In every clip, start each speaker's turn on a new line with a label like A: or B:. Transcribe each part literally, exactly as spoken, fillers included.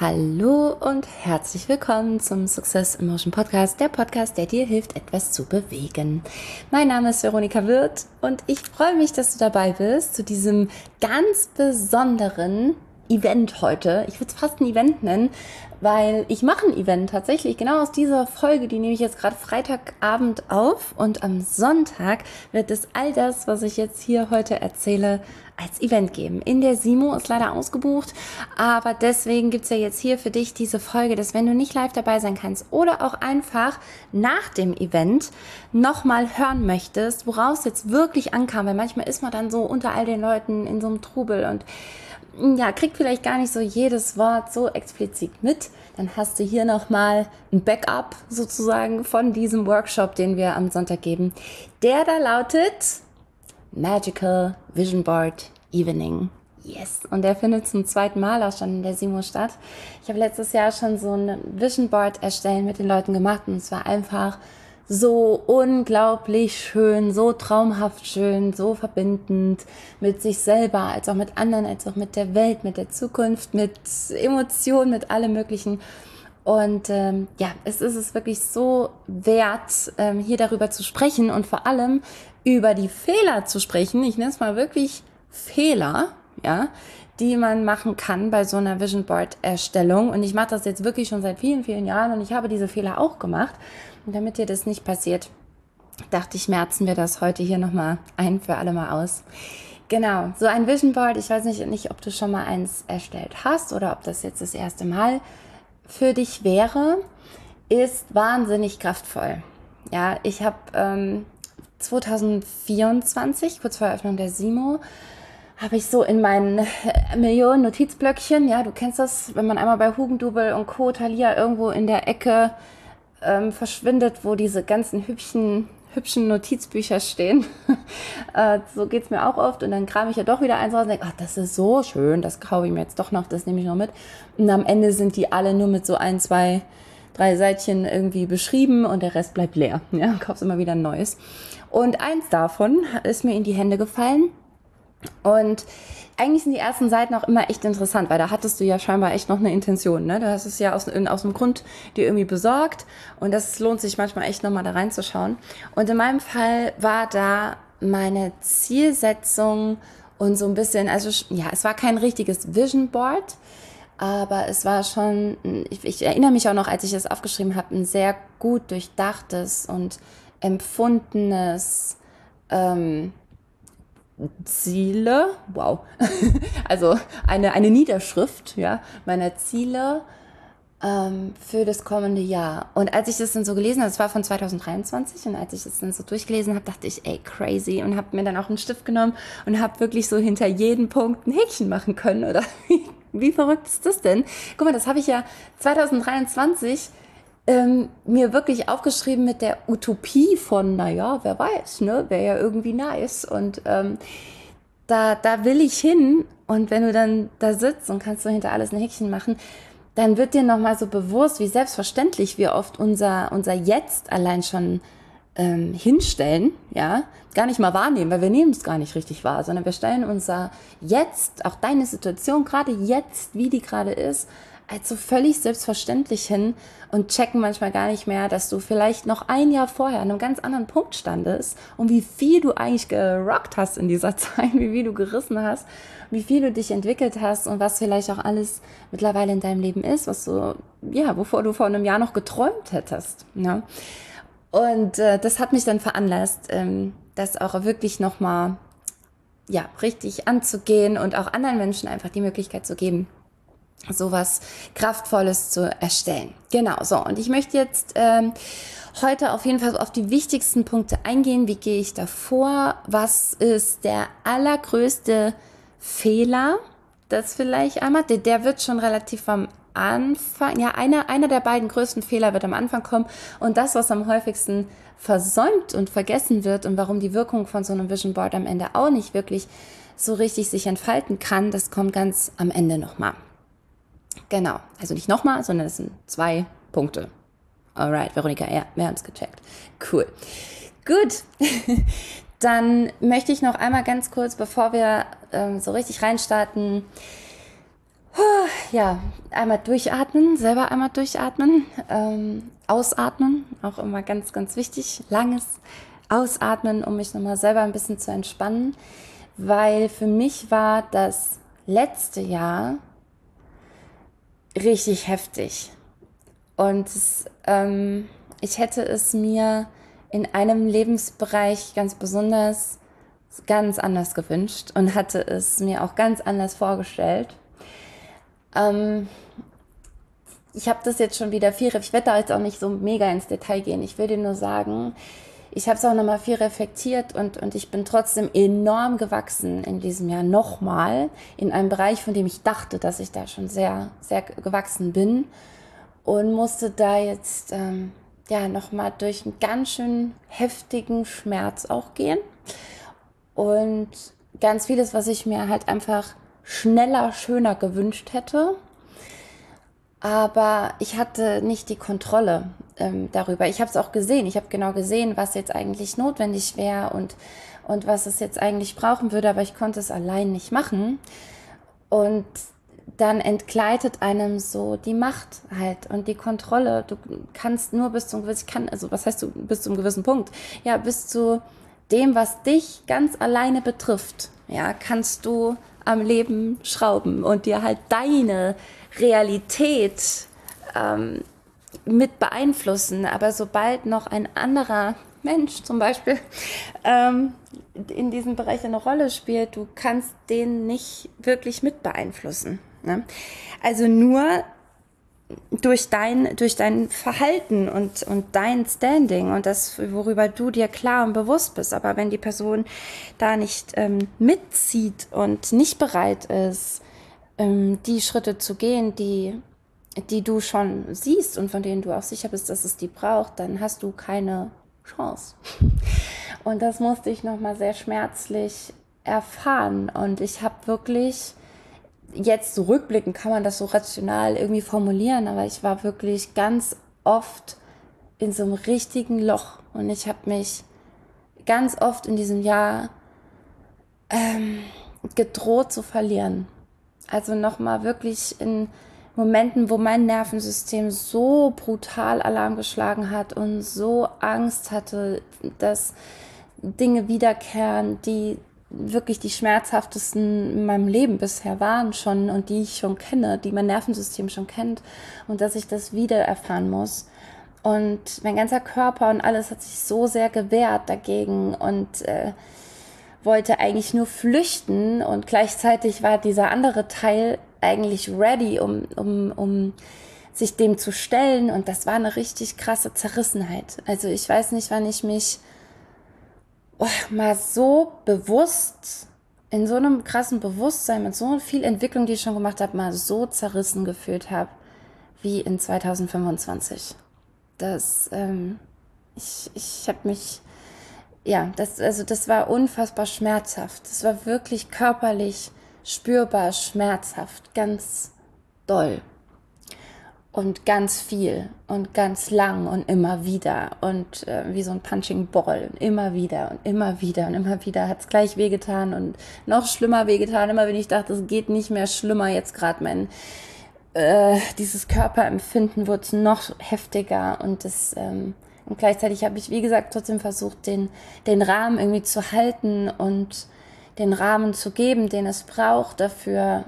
A: Hallo und herzlich willkommen zum Success Emotion Podcast, der Podcast, der dir hilft, etwas zu bewegen. Mein Name ist Veronika Wirth und ich freue mich, dass du dabei bist zu diesem ganz besonderen Event heute. Ich würde es fast ein Event nennen, weil ich mache ein Event tatsächlich genau aus dieser Folge, die nehme ich jetzt gerade Freitagabend auf und am Sonntag wird es all das, was ich jetzt hier heute erzähle, als Event geben. In der Simo ist leider ausgebucht, aber deswegen gibt's ja jetzt hier für dich diese Folge, dass wenn du nicht live dabei sein kannst oder auch einfach nach dem Event nochmal hören möchtest, woraus jetzt wirklich ankam, weil manchmal ist man dann so unter all den Leuten in so einem Trubel und ja, kriegt vielleicht gar nicht so jedes Wort so explizit mit, dann hast du hier nochmal ein Backup sozusagen von diesem Workshop, den wir am Sonntag geben, der da lautet Magical Vision Board Evening. Yes. Und der findet zum zweiten Mal auch schon in der Simo statt. Ich habe letztes Jahr schon so ein Vision Board erstellen mit den Leuten gemacht und es war einfach so unglaublich schön, so traumhaft schön, so verbindend mit sich selber, als auch mit anderen, als auch mit der Welt, mit der Zukunft, mit Emotionen, mit allem Möglichen. Und ähm, ja, es ist es wirklich so wert, ähm, hier darüber zu sprechen und vor allem über die Fehler zu sprechen. Ich nenne es mal wirklich Fehler, ja, die man machen kann bei so einer Vision Board Erstellung. Und ich mache das jetzt wirklich schon seit vielen, vielen Jahren und ich habe diese Fehler auch gemacht. Und damit dir das nicht passiert, dachte ich, merzen wir das heute hier nochmal ein für alle Mal aus. Genau, so ein Vision Board, ich weiß nicht, nicht, ob du schon mal eins erstellt hast oder ob das jetzt das erste Mal für dich wäre, ist wahnsinnig kraftvoll. Ja, ich habe ähm, zwanzig vierundzwanzig, kurz vor Eröffnung der Simo, habe ich so in meinen Millionen Notizblöckchen, ja, du kennst das, wenn man einmal bei Hugendubel und Co. Thalia irgendwo in der Ecke ähm, verschwindet, wo diese ganzen hübschen, hübschen Notizbücher stehen. äh, so geht's mir auch oft und dann kram ich ja doch wieder eins raus und denke, ach, das ist so schön, das kaufe ich mir jetzt doch noch, das nehme ich noch mit. Und am Ende sind die alle nur mit so ein, zwei, drei Seitchen irgendwie beschrieben und der Rest bleibt leer. Ja, kaufst immer wieder ein neues. Und eins davon ist mir in die Hände gefallen. Und eigentlich sind die ersten Seiten auch immer echt interessant, weil da hattest du ja scheinbar echt noch eine Intention, ne? Du hast es ja aus, aus dem Grund dir irgendwie besorgt und das lohnt sich manchmal echt nochmal da reinzuschauen. Und in meinem Fall war da meine Zielsetzung und so ein bisschen, also ja, es war kein richtiges Vision Board, aber es war schon, ich, ich erinnere mich auch noch, als ich das aufgeschrieben habe, ein sehr gut durchdachtes und empfundenes ähm, Ziele, wow, also eine, eine Niederschrift, ja, meiner Ziele ähm, für das kommende Jahr. Und als ich das dann so gelesen habe, das war von zwanzig dreiundzwanzig, und als ich das dann so durchgelesen habe, dachte ich, ey, crazy, und habe mir dann auch einen Stift genommen und habe wirklich so hinter jedem Punkt ein Häkchen machen können, oder wie, wie verrückt ist das denn? Guck mal, das habe ich ja zwanzig dreiundzwanzig Ähm, mir wirklich aufgeschrieben mit der Utopie von, naja, wer weiß, ne, wäre ja irgendwie nice und ähm, da, da will ich hin und wenn du dann da sitzt und kannst so hinter alles ein Häkchen machen, dann wird dir nochmal so bewusst, wie selbstverständlich wir oft unser, unser Jetzt allein schon ähm, hinstellen, ja, gar nicht mal wahrnehmen, weil wir nehmen es gar nicht richtig wahr, sondern wir stellen unser Jetzt, auch deine Situation, gerade jetzt, wie die gerade ist, als so völlig selbstverständlich hin und checken manchmal gar nicht mehr, dass du vielleicht noch ein Jahr vorher an einem ganz anderen Punkt standest und wie viel du eigentlich gerockt hast in dieser Zeit, wie viel du gerissen hast, wie viel du dich entwickelt hast und was vielleicht auch alles mittlerweile in deinem Leben ist, was du, ja, wovor du vor einem Jahr noch geträumt hättest. Ne? Und äh, das hat mich dann veranlasst, ähm, das auch wirklich nochmal, ja, richtig anzugehen und auch anderen Menschen einfach die Möglichkeit zu geben, sowas Kraftvolles zu erstellen. Genau, so. Und ich möchte jetzt ähm, heute auf jeden Fall auf die wichtigsten Punkte eingehen. Wie gehe ich da vor? Was ist der allergrößte Fehler? Das vielleicht einmal, der, der wird schon relativ am Anfang, ja, einer, einer der beiden größten Fehler wird am Anfang kommen. Und das, was am häufigsten versäumt und vergessen wird und warum die Wirkung von so einem Vision Board am Ende auch nicht wirklich so richtig sich entfalten kann, das kommt ganz am Ende nochmal. Genau, also nicht nochmal, sondern es sind zwei Punkte. Alright, Veronika, ja, wir haben es gecheckt. Cool. Gut, dann möchte ich noch einmal ganz kurz, bevor wir ähm, so richtig reinstarten, ja, einmal durchatmen, selber einmal durchatmen, ähm, ausatmen, auch immer ganz, ganz wichtig, langes Ausatmen, um mich nochmal selber ein bisschen zu entspannen, weil für mich war das letzte Jahr richtig heftig und es, ähm, ich hätte es mir in einem Lebensbereich ganz besonders ganz anders gewünscht und hatte es mir auch ganz anders vorgestellt. Ähm, ich habe das jetzt schon wieder viel, ich werde da jetzt auch nicht so mega ins Detail gehen. Ich will dir nur sagen, ich habe es auch nochmal viel reflektiert und, und ich bin trotzdem enorm gewachsen in diesem Jahr nochmal in einem Bereich, von dem ich dachte, dass ich da schon sehr, sehr gewachsen bin und musste da jetzt ähm, ja nochmal durch einen ganz schön heftigen Schmerz auch gehen und ganz vieles, was ich mir halt einfach schneller, schöner gewünscht hätte. Aber ich hatte nicht die Kontrolle ähm, darüber. Ich habe es auch gesehen. Ich habe genau gesehen, was jetzt eigentlich notwendig wäre und, und was es jetzt eigentlich brauchen würde. Aber ich konnte es allein nicht machen. Und dann entgleitet einem so die Macht halt und die Kontrolle. Du kannst nur bis zum gewissen, kann, also was heißt du bis zum gewissen Punkt? Ja, bis zu dem, was dich ganz alleine betrifft. Ja, kannst du am Leben schrauben und dir halt deine Realität ähm, mit beeinflussen. Aber sobald noch ein anderer Mensch zum Beispiel ähm, in diesem Bereich eine Rolle spielt, du kannst den nicht wirklich mit beeinflussen. Ne? Also nur durch dein, durch dein Verhalten und, und dein Standing und das, worüber du dir klar und bewusst bist. Aber wenn die Person da nicht ähm, mitzieht und nicht bereit ist, ähm, die Schritte zu gehen, die, die du schon siehst und von denen du auch sicher bist, dass es die braucht, dann hast du keine Chance. Und das musste ich nochmal sehr schmerzlich erfahren. Und ich habe wirklich, jetzt zurückblickend kann man das so rational irgendwie formulieren, aber ich war wirklich ganz oft in so einem richtigen Loch. Und ich habe mich ganz oft in diesem Jahr ähm, gedroht zu verlieren. Also nochmal wirklich in Momenten, wo mein Nervensystem so brutal Alarm geschlagen hat und so Angst hatte, dass Dinge wiederkehren, die wirklich die schmerzhaftesten in meinem Leben bisher waren schon und die ich schon kenne, die mein Nervensystem schon kennt und dass ich das wieder erfahren muss. Und mein ganzer Körper und alles hat sich so sehr gewehrt dagegen und äh, wollte eigentlich nur flüchten und gleichzeitig war dieser andere Teil eigentlich ready, um, um, um sich dem zu stellen und das war eine richtig krasse Zerrissenheit. Also ich weiß nicht, wann ich mich oh, mal so bewusst, in so einem krassen Bewusstsein, mit so viel Entwicklung, die ich schon gemacht habe, mal so zerrissen gefühlt habe, wie in zwanzig fünfundzwanzig. Das, ähm, ich, ich habe mich, ja, das, also das war unfassbar schmerzhaft. Das war wirklich körperlich spürbar schmerzhaft, ganz doll. Und ganz viel und ganz lang und immer wieder und äh, wie so ein Punching Ball und immer wieder und immer wieder und immer wieder hat es gleich wehgetan und noch schlimmer wehgetan, immer wenn ich dachte, es geht nicht mehr schlimmer, jetzt gerade mein, äh, dieses Körperempfinden wurde noch heftiger und das, ähm, und gleichzeitig habe ich, wie gesagt, trotzdem versucht, den, den Rahmen irgendwie zu halten und den Rahmen zu geben, den es braucht dafür,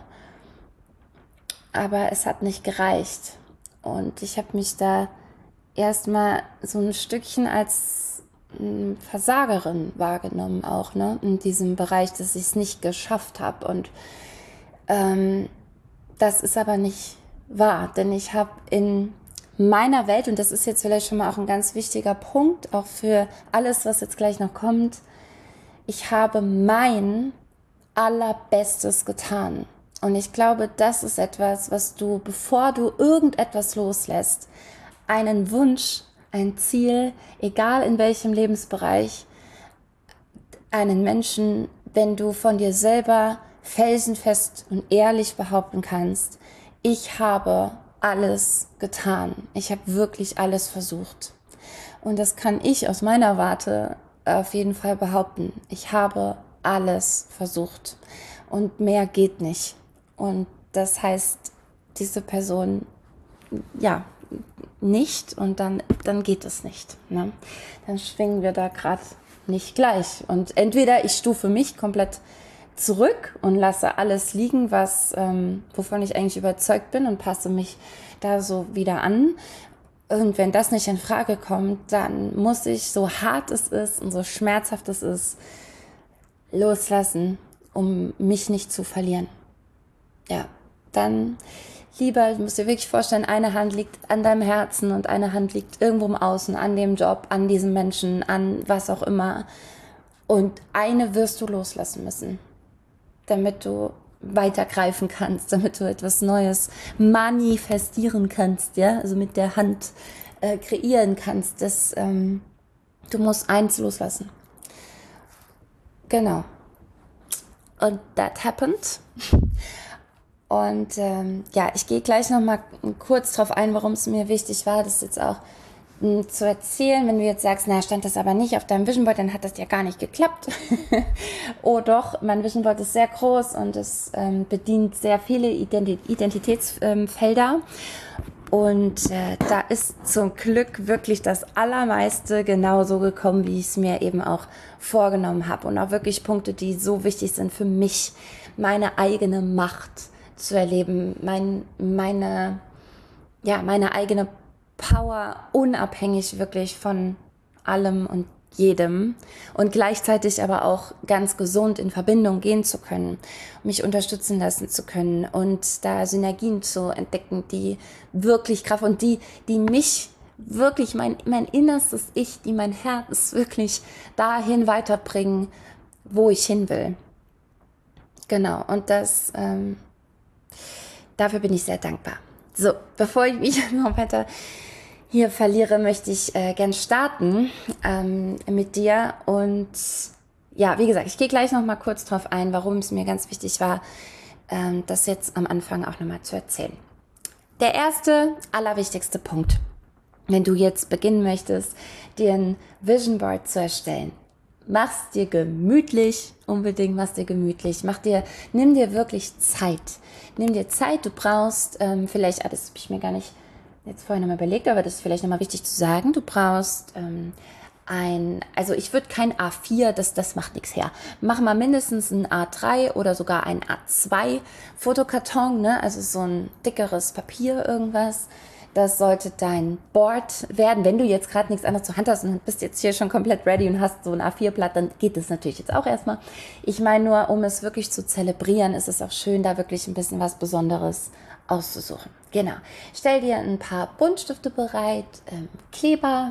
A: aber es hat nicht gereicht. Und ich habe mich da erstmal so ein Stückchen als Versagerin wahrgenommen auch, ne, in diesem Bereich, dass ich es nicht geschafft habe. Und ähm, das ist aber nicht wahr, denn ich habe in meiner Welt, und das ist jetzt vielleicht schon mal auch ein ganz wichtiger Punkt, auch für alles, was jetzt gleich noch kommt, ich habe mein Allerbestes getan. Und ich glaube, das ist etwas, was du, bevor du irgendetwas loslässt, einen Wunsch, ein Ziel, egal in welchem Lebensbereich, einen Menschen, wenn du von dir selber felsenfest und ehrlich behaupten kannst, ich habe alles getan. Ich habe wirklich alles versucht. Und das kann ich aus meiner Warte auf jeden Fall behaupten. Ich habe alles versucht. Und mehr geht nicht. Und das heißt, diese Person, ja, nicht und dann, dann geht es nicht. Ne? Dann schwingen wir da gerade nicht gleich. Und entweder ich stufe mich komplett zurück und lasse alles liegen, was, ähm, wovon ich eigentlich überzeugt bin und passe mich da so wieder an. Und wenn das nicht in Frage kommt, dann muss ich, so hart es ist und so schmerzhaft es ist, loslassen, um mich nicht zu verlieren. Ja, dann lieber, du musst dir wirklich vorstellen, eine Hand liegt an deinem Herzen und eine Hand liegt irgendwo im Außen, an dem Job, an diesem Menschen, an was auch immer. Und eine wirst du loslassen müssen, damit du weitergreifen kannst, damit du etwas Neues manifestieren kannst, ja, also mit der Hand äh, kreieren kannst. Das, ähm, du musst eins loslassen. Genau. Und that happened. Und ähm, ja, ich gehe gleich noch mal kurz drauf ein, warum es mir wichtig war, das jetzt auch mh, zu erzählen. Wenn du jetzt sagst, na, stand das aber nicht auf deinem Vision Board, dann hat das ja gar nicht geklappt. Oh doch, mein Vision Board ist sehr groß und es ähm, bedient sehr viele Identi- Identitätsfelder. Ähm, und äh, da ist zum Glück wirklich das Allermeiste genauso gekommen, wie ich es mir eben auch vorgenommen habe. Und auch wirklich Punkte, die so wichtig sind für mich, meine eigene Macht zu erleben, mein, meine, ja, meine eigene Power, unabhängig wirklich von allem und jedem und gleichzeitig aber auch ganz gesund in Verbindung gehen zu können, mich unterstützen lassen zu können und da Synergien zu entdecken, die wirklich Kraft und die, die mich wirklich, mein, mein innerstes Ich, die mein Herz wirklich dahin weiterbringen, wo ich hin will. Genau, und das, ähm, dafür bin ich sehr dankbar. So, bevor ich mich noch weiter hier verliere, möchte ich äh, gern starten ähm, mit dir. Und ja, wie gesagt, ich gehe gleich noch mal kurz drauf ein, warum es mir ganz wichtig war, ähm, das jetzt am Anfang auch noch mal zu erzählen. Der erste, allerwichtigste Punkt, wenn du jetzt beginnen möchtest, dir ein Vision Board zu erstellen. Mach's dir gemütlich, unbedingt mach's dir gemütlich. Mach dir, nimm dir wirklich Zeit. Nimm dir Zeit, du brauchst ähm, vielleicht, ah, das habe ich mir gar nicht jetzt vorhin nochmal überlegt, aber das ist vielleicht nochmal wichtig zu sagen, du brauchst ähm, ein, also ich würde kein A vier, das, das macht nichts her. Mach mal mindestens ein A drei oder sogar ein A zwei Fotokarton, ne? Also so ein dickeres Papier, irgendwas. Das sollte dein Board werden. Wenn du jetzt gerade nichts anderes zur Hand hast und bist jetzt hier schon komplett ready und hast so ein A vier Blatt, dann geht das natürlich jetzt auch erstmal. Ich meine nur, um es wirklich zu zelebrieren, ist es auch schön, da wirklich ein bisschen was Besonderes auszusuchen. Genau. Stell dir ein paar Buntstifte bereit, ähm, Kleber,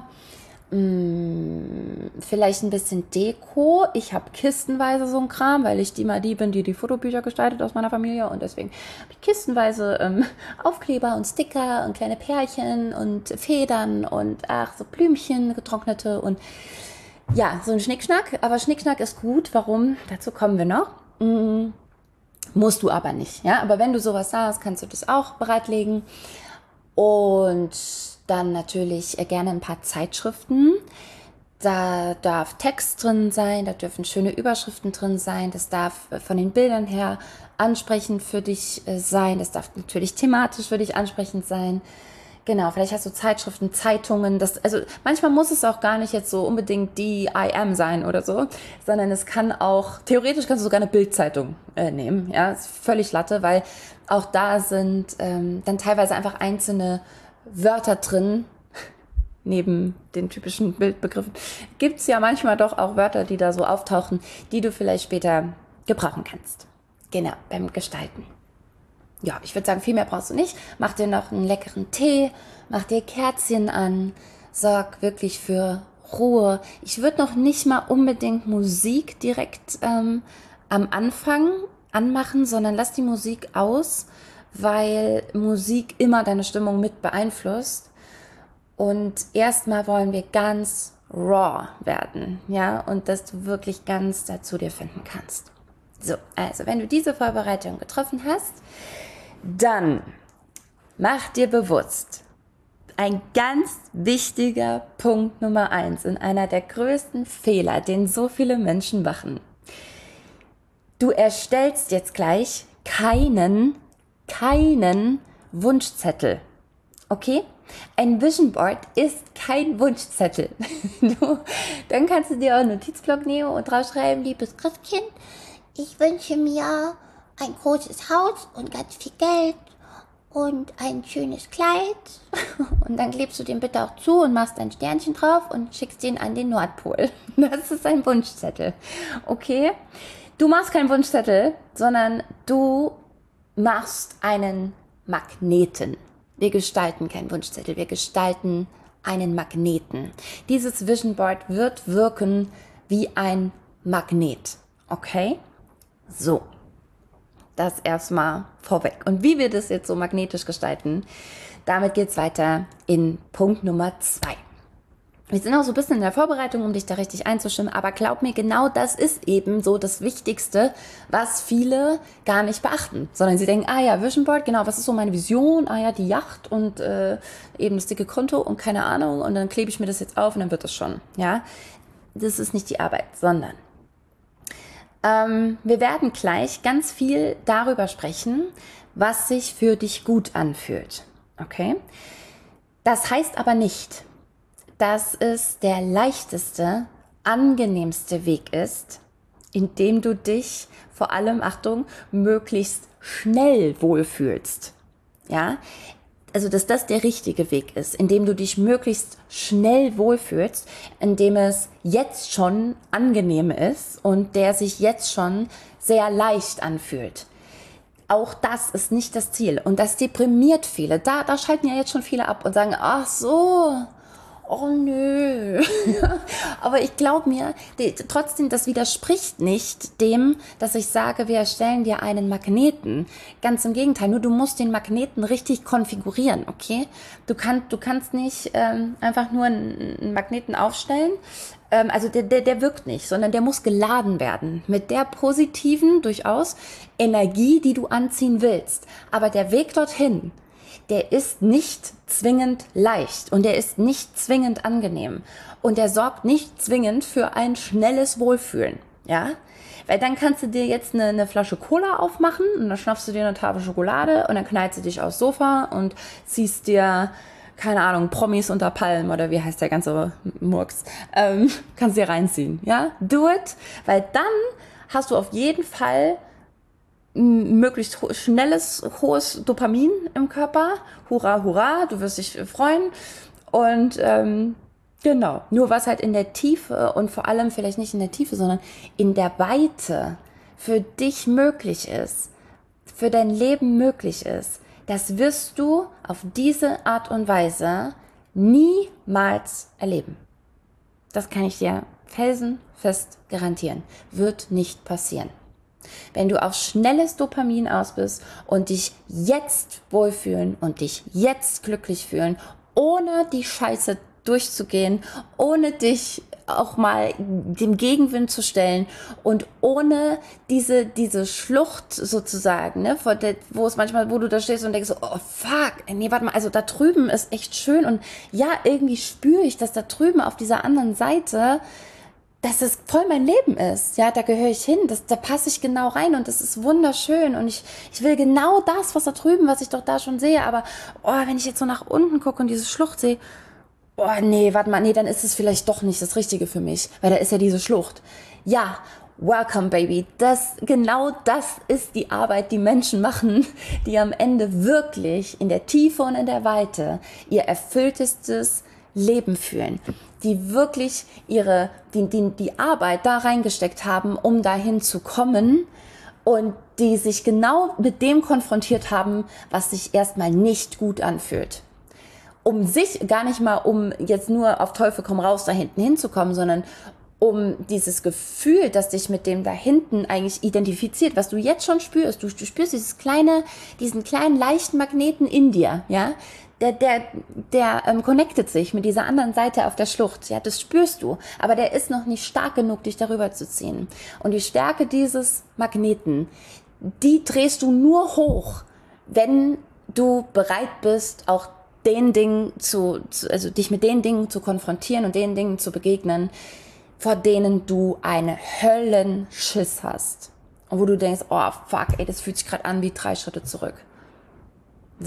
A: mh, vielleicht ein bisschen Deko. Ich habe kistenweise so ein Kram, weil ich die mal die bin, die die Fotobücher gestaltet aus meiner Familie und deswegen habe ich kistenweise ähm, Aufkleber und Sticker und kleine Pärchen und Federn und ach, so Blümchen, getrocknete und ja, so ein Schnickschnack. Aber Schnickschnack ist gut. Warum? Dazu kommen wir noch. Mh, Musst du aber nicht, ja. Aber wenn du sowas hast, kannst du das auch bereitlegen. Und dann natürlich gerne ein paar Zeitschriften. Da darf Text drin sein, da dürfen schöne Überschriften drin sein. Das darf von den Bildern her ansprechend für dich sein. Das darf natürlich thematisch für dich ansprechend sein. Genau, vielleicht hast du Zeitschriften, Zeitungen, das, also manchmal muss es auch gar nicht jetzt so unbedingt die I M sein oder so, sondern es kann auch, theoretisch kannst du sogar eine Bildzeitung äh, nehmen, ja, ist völlig Latte, weil auch da sind ähm, dann teilweise einfach einzelne Wörter drin, neben den typischen Bildbegriffen, gibt es ja manchmal doch auch Wörter, die da so auftauchen, die du vielleicht später gebrauchen kannst. Genau, beim Gestalten. Ja, ich würde sagen, viel mehr brauchst du nicht. Mach dir noch einen leckeren Tee, mach dir Kerzchen an, sorg wirklich für Ruhe. Ich würde noch nicht mal unbedingt Musik direkt ähm, am Anfang anmachen, sondern lass die Musik aus, weil Musik immer deine Stimmung mit beeinflusst. Und erstmal wollen wir ganz raw werden, ja, und dass du wirklich ganz dazu dir finden kannst. So, also wenn du diese Vorbereitung getroffen hast, dann mach dir bewusst, ein ganz wichtiger Punkt Nummer eins und einer der größten Fehler, den so viele Menschen machen. Du erstellst jetzt gleich keinen, keinen Wunschzettel. Okay? Ein Vision Board ist kein Wunschzettel. Du, dann kannst du dir auch einen Notizblock nehmen und draufschreiben, liebes Christkind, ich wünsche mir ein großes Haus und ganz viel Geld und ein schönes Kleid. Und dann klebst du den bitte auch zu und machst ein Sternchen drauf und schickst den an den Nordpol. Das ist ein Wunschzettel. Okay? Du machst keinen Wunschzettel, sondern du machst einen Magneten. Wir gestalten keinen Wunschzettel, wir gestalten einen Magneten. Dieses Vision Board wird wirken wie ein Magnet. Okay? So, das erstmal vorweg. Und wie wir das jetzt so magnetisch gestalten, damit geht es weiter in Punkt Nummer zwei. Wir sind auch so ein bisschen in der Vorbereitung, um dich da richtig einzustimmen, aber glaub mir, genau das ist eben so das Wichtigste, was viele gar nicht beachten, sondern sie denken, ah ja, Vision Board, genau, was ist so meine Vision? Ah ja, die Yacht und äh, eben das dicke Konto und keine Ahnung und dann klebe ich mir das jetzt auf und dann wird das schon, ja. Das ist nicht die Arbeit, sondern ähm, wir werden gleich ganz viel darüber sprechen, was sich für dich gut anfühlt, okay? Das heißt aber nicht, dass es der leichteste, angenehmste Weg ist, indem du dich vor allem, Achtung, möglichst schnell wohlfühlst. Ja, also dass das der richtige Weg ist, indem du dich möglichst schnell wohlfühlst, indem es jetzt schon angenehm ist und der sich jetzt schon sehr leicht anfühlt. Auch das ist nicht das Ziel und das deprimiert viele. Da, da schalten ja jetzt schon viele ab und sagen, ach so, oh nö. Aber ich glaube mir, die, trotzdem, das widerspricht nicht dem, dass ich sage, wir erstellen dir einen Magneten. Ganz im Gegenteil, nur du musst den Magneten richtig konfigurieren, okay? Du, kann, du kannst nicht ähm, einfach nur einen, einen Magneten aufstellen, ähm, also der, der, der wirkt nicht, sondern der muss geladen werden mit der positiven, durchaus, Energie, die du anziehen willst. Aber der Weg dorthin, der ist nicht zwingend leicht und der ist nicht zwingend angenehm und der sorgt nicht zwingend für ein schnelles Wohlfühlen, ja? Weil dann kannst du dir jetzt eine, eine Flasche Cola aufmachen und dann schnappst du dir eine Tafel Schokolade und dann knallst du dich aufs Sofa und ziehst dir, keine Ahnung, Promis unter Palmen oder wie heißt der ganze Murks, ähm, kannst dir reinziehen, ja? Do it, weil dann hast du auf jeden Fall möglichst ho- schnelles, hohes Dopamin im Körper. Hurra, hurra, du wirst dich freuen. Und ähm, genau, nur was halt in der Tiefe und vor allem vielleicht nicht in der Tiefe, sondern in der Weite für dich möglich ist, für dein Leben möglich ist, das wirst du auf diese Art und Weise niemals erleben. Das kann ich dir felsenfest garantieren. Wird nicht passieren. Wenn du auf schnelles Dopamin aus bist und dich jetzt wohlfühlen und dich jetzt glücklich fühlen, ohne die Scheiße durchzugehen, ohne dich auch mal dem Gegenwind zu stellen und ohne diese, diese Schlucht sozusagen, ne, vor der, wo es manchmal, wo du da stehst und denkst so, oh fuck, nee, warte mal, also da drüben ist echt schön und ja, irgendwie spüre ich, dass da drüben auf dieser anderen Seite dass es voll mein Leben ist, ja, da gehöre ich hin, das, da passe ich genau rein und das ist wunderschön und ich, ich will genau das, was da drüben, was ich doch da schon sehe, aber oh, wenn ich jetzt so nach unten gucke und diese Schlucht sehe, oh nee, warte mal, nee, dann ist es vielleicht doch nicht das Richtige für mich, weil da ist ja diese Schlucht. Ja, welcome baby, das, genau das ist die Arbeit, die Menschen machen, die am Ende wirklich in der Tiefe und in der Weite ihr erfülltestes Leben fühlen, die wirklich ihre, die, die, die Arbeit da reingesteckt haben, um dahin zu kommen und die sich genau mit dem konfrontiert haben, was sich erstmal nicht gut anfühlt. Um sich gar nicht mal, um jetzt nur auf Teufel komm raus da hinten hinzukommen, sondern um dieses Gefühl, das dich mit dem da hinten eigentlich identifiziert, was du jetzt schon spürst. Du, du spürst dieses kleine, diesen kleinen leichten Magneten in dir, ja. Der, der, der ähm, connectet sich mit dieser anderen Seite auf der Schlucht. Ja, das spürst du. Aber der ist noch nicht stark genug, dich darüber zu ziehen. Und die Stärke dieses Magneten, die drehst du nur hoch, wenn du bereit bist, auch den Dingen zu, zu, also dich mit den Dingen zu konfrontieren und den Dingen zu begegnen, vor denen du eine Höllenschiss hast. Und wo du denkst, oh fuck, ey, das fühlt sich gerade an wie drei Schritte zurück. So.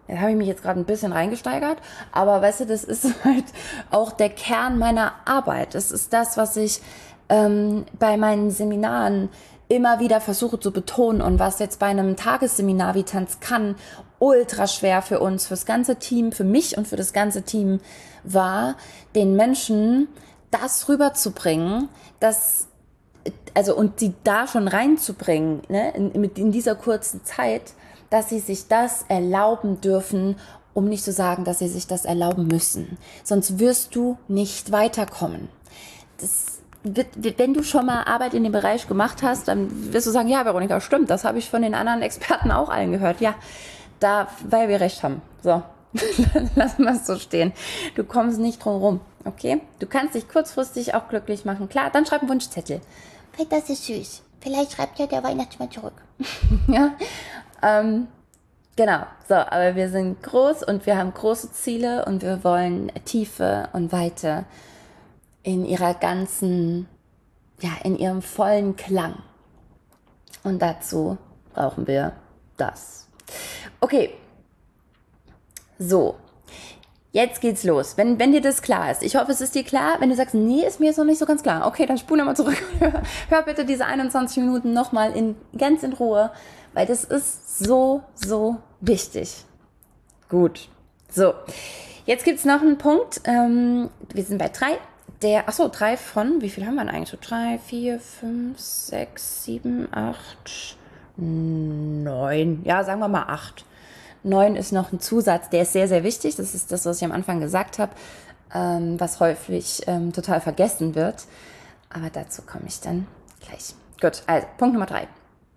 A: Da habe ich mich jetzt gerade ein bisschen reingesteigert, aber weißt du, das ist halt auch der Kern meiner Arbeit. Das ist das, was ich ähm, bei meinen Seminaren immer wieder versuche zu betonen und was jetzt bei einem Tagesseminar wie Tanz kann ultra schwer für uns, fürs ganze Team, für mich und für das ganze Team war, den Menschen das rüberzubringen, dass, also und sie da schon reinzubringen, ne, in, in dieser kurzen Zeit, dass sie sich das erlauben dürfen, um nicht zu sagen, dass sie sich das erlauben müssen. Sonst wirst du nicht weiterkommen. Das wird, wenn du schon mal Arbeit in dem Bereich gemacht hast, dann wirst du sagen, ja, Veronika, stimmt, das habe ich von den anderen Experten auch allen gehört. Ja, da, weil wir recht haben. So, lassen wir es so stehen. Du kommst nicht drum rum, okay? Du kannst dich kurzfristig auch glücklich machen. Klar, dann schreib einen Wunschzettel. Weil das ist süß. Vielleicht schreibt ja der Weihnachtsmann zurück. Ja, ähm, genau. So, aber wir sind groß und wir haben große Ziele und wir wollen Tiefe und Weite in ihrer ganzen, ja, in ihrem vollen Klang. Und dazu brauchen wir das. Okay. So. Jetzt geht's los. Wenn, wenn dir das klar ist. Ich hoffe, es ist dir klar. Wenn du sagst, nee, ist mir jetzt noch nicht so ganz klar. Okay, dann spule mal zurück. Hör, hör bitte diese einundzwanzig Minuten nochmal in, ganz in Ruhe, weil das ist so, so wichtig. Gut. So. Jetzt gibt's noch einen Punkt. Ähm, wir sind bei drei. Der, achso, drei von, wie viel haben wir denn eigentlich? So drei, vier, fünf, sechs, sieben, acht, neun. Ja, sagen wir mal acht. Neun ist noch ein Zusatz, der ist sehr, sehr wichtig. Das ist das, was ich am Anfang gesagt habe, ähm, was häufig ähm, total vergessen wird. Aber dazu komme ich dann gleich. Gut, also Punkt Nummer drei.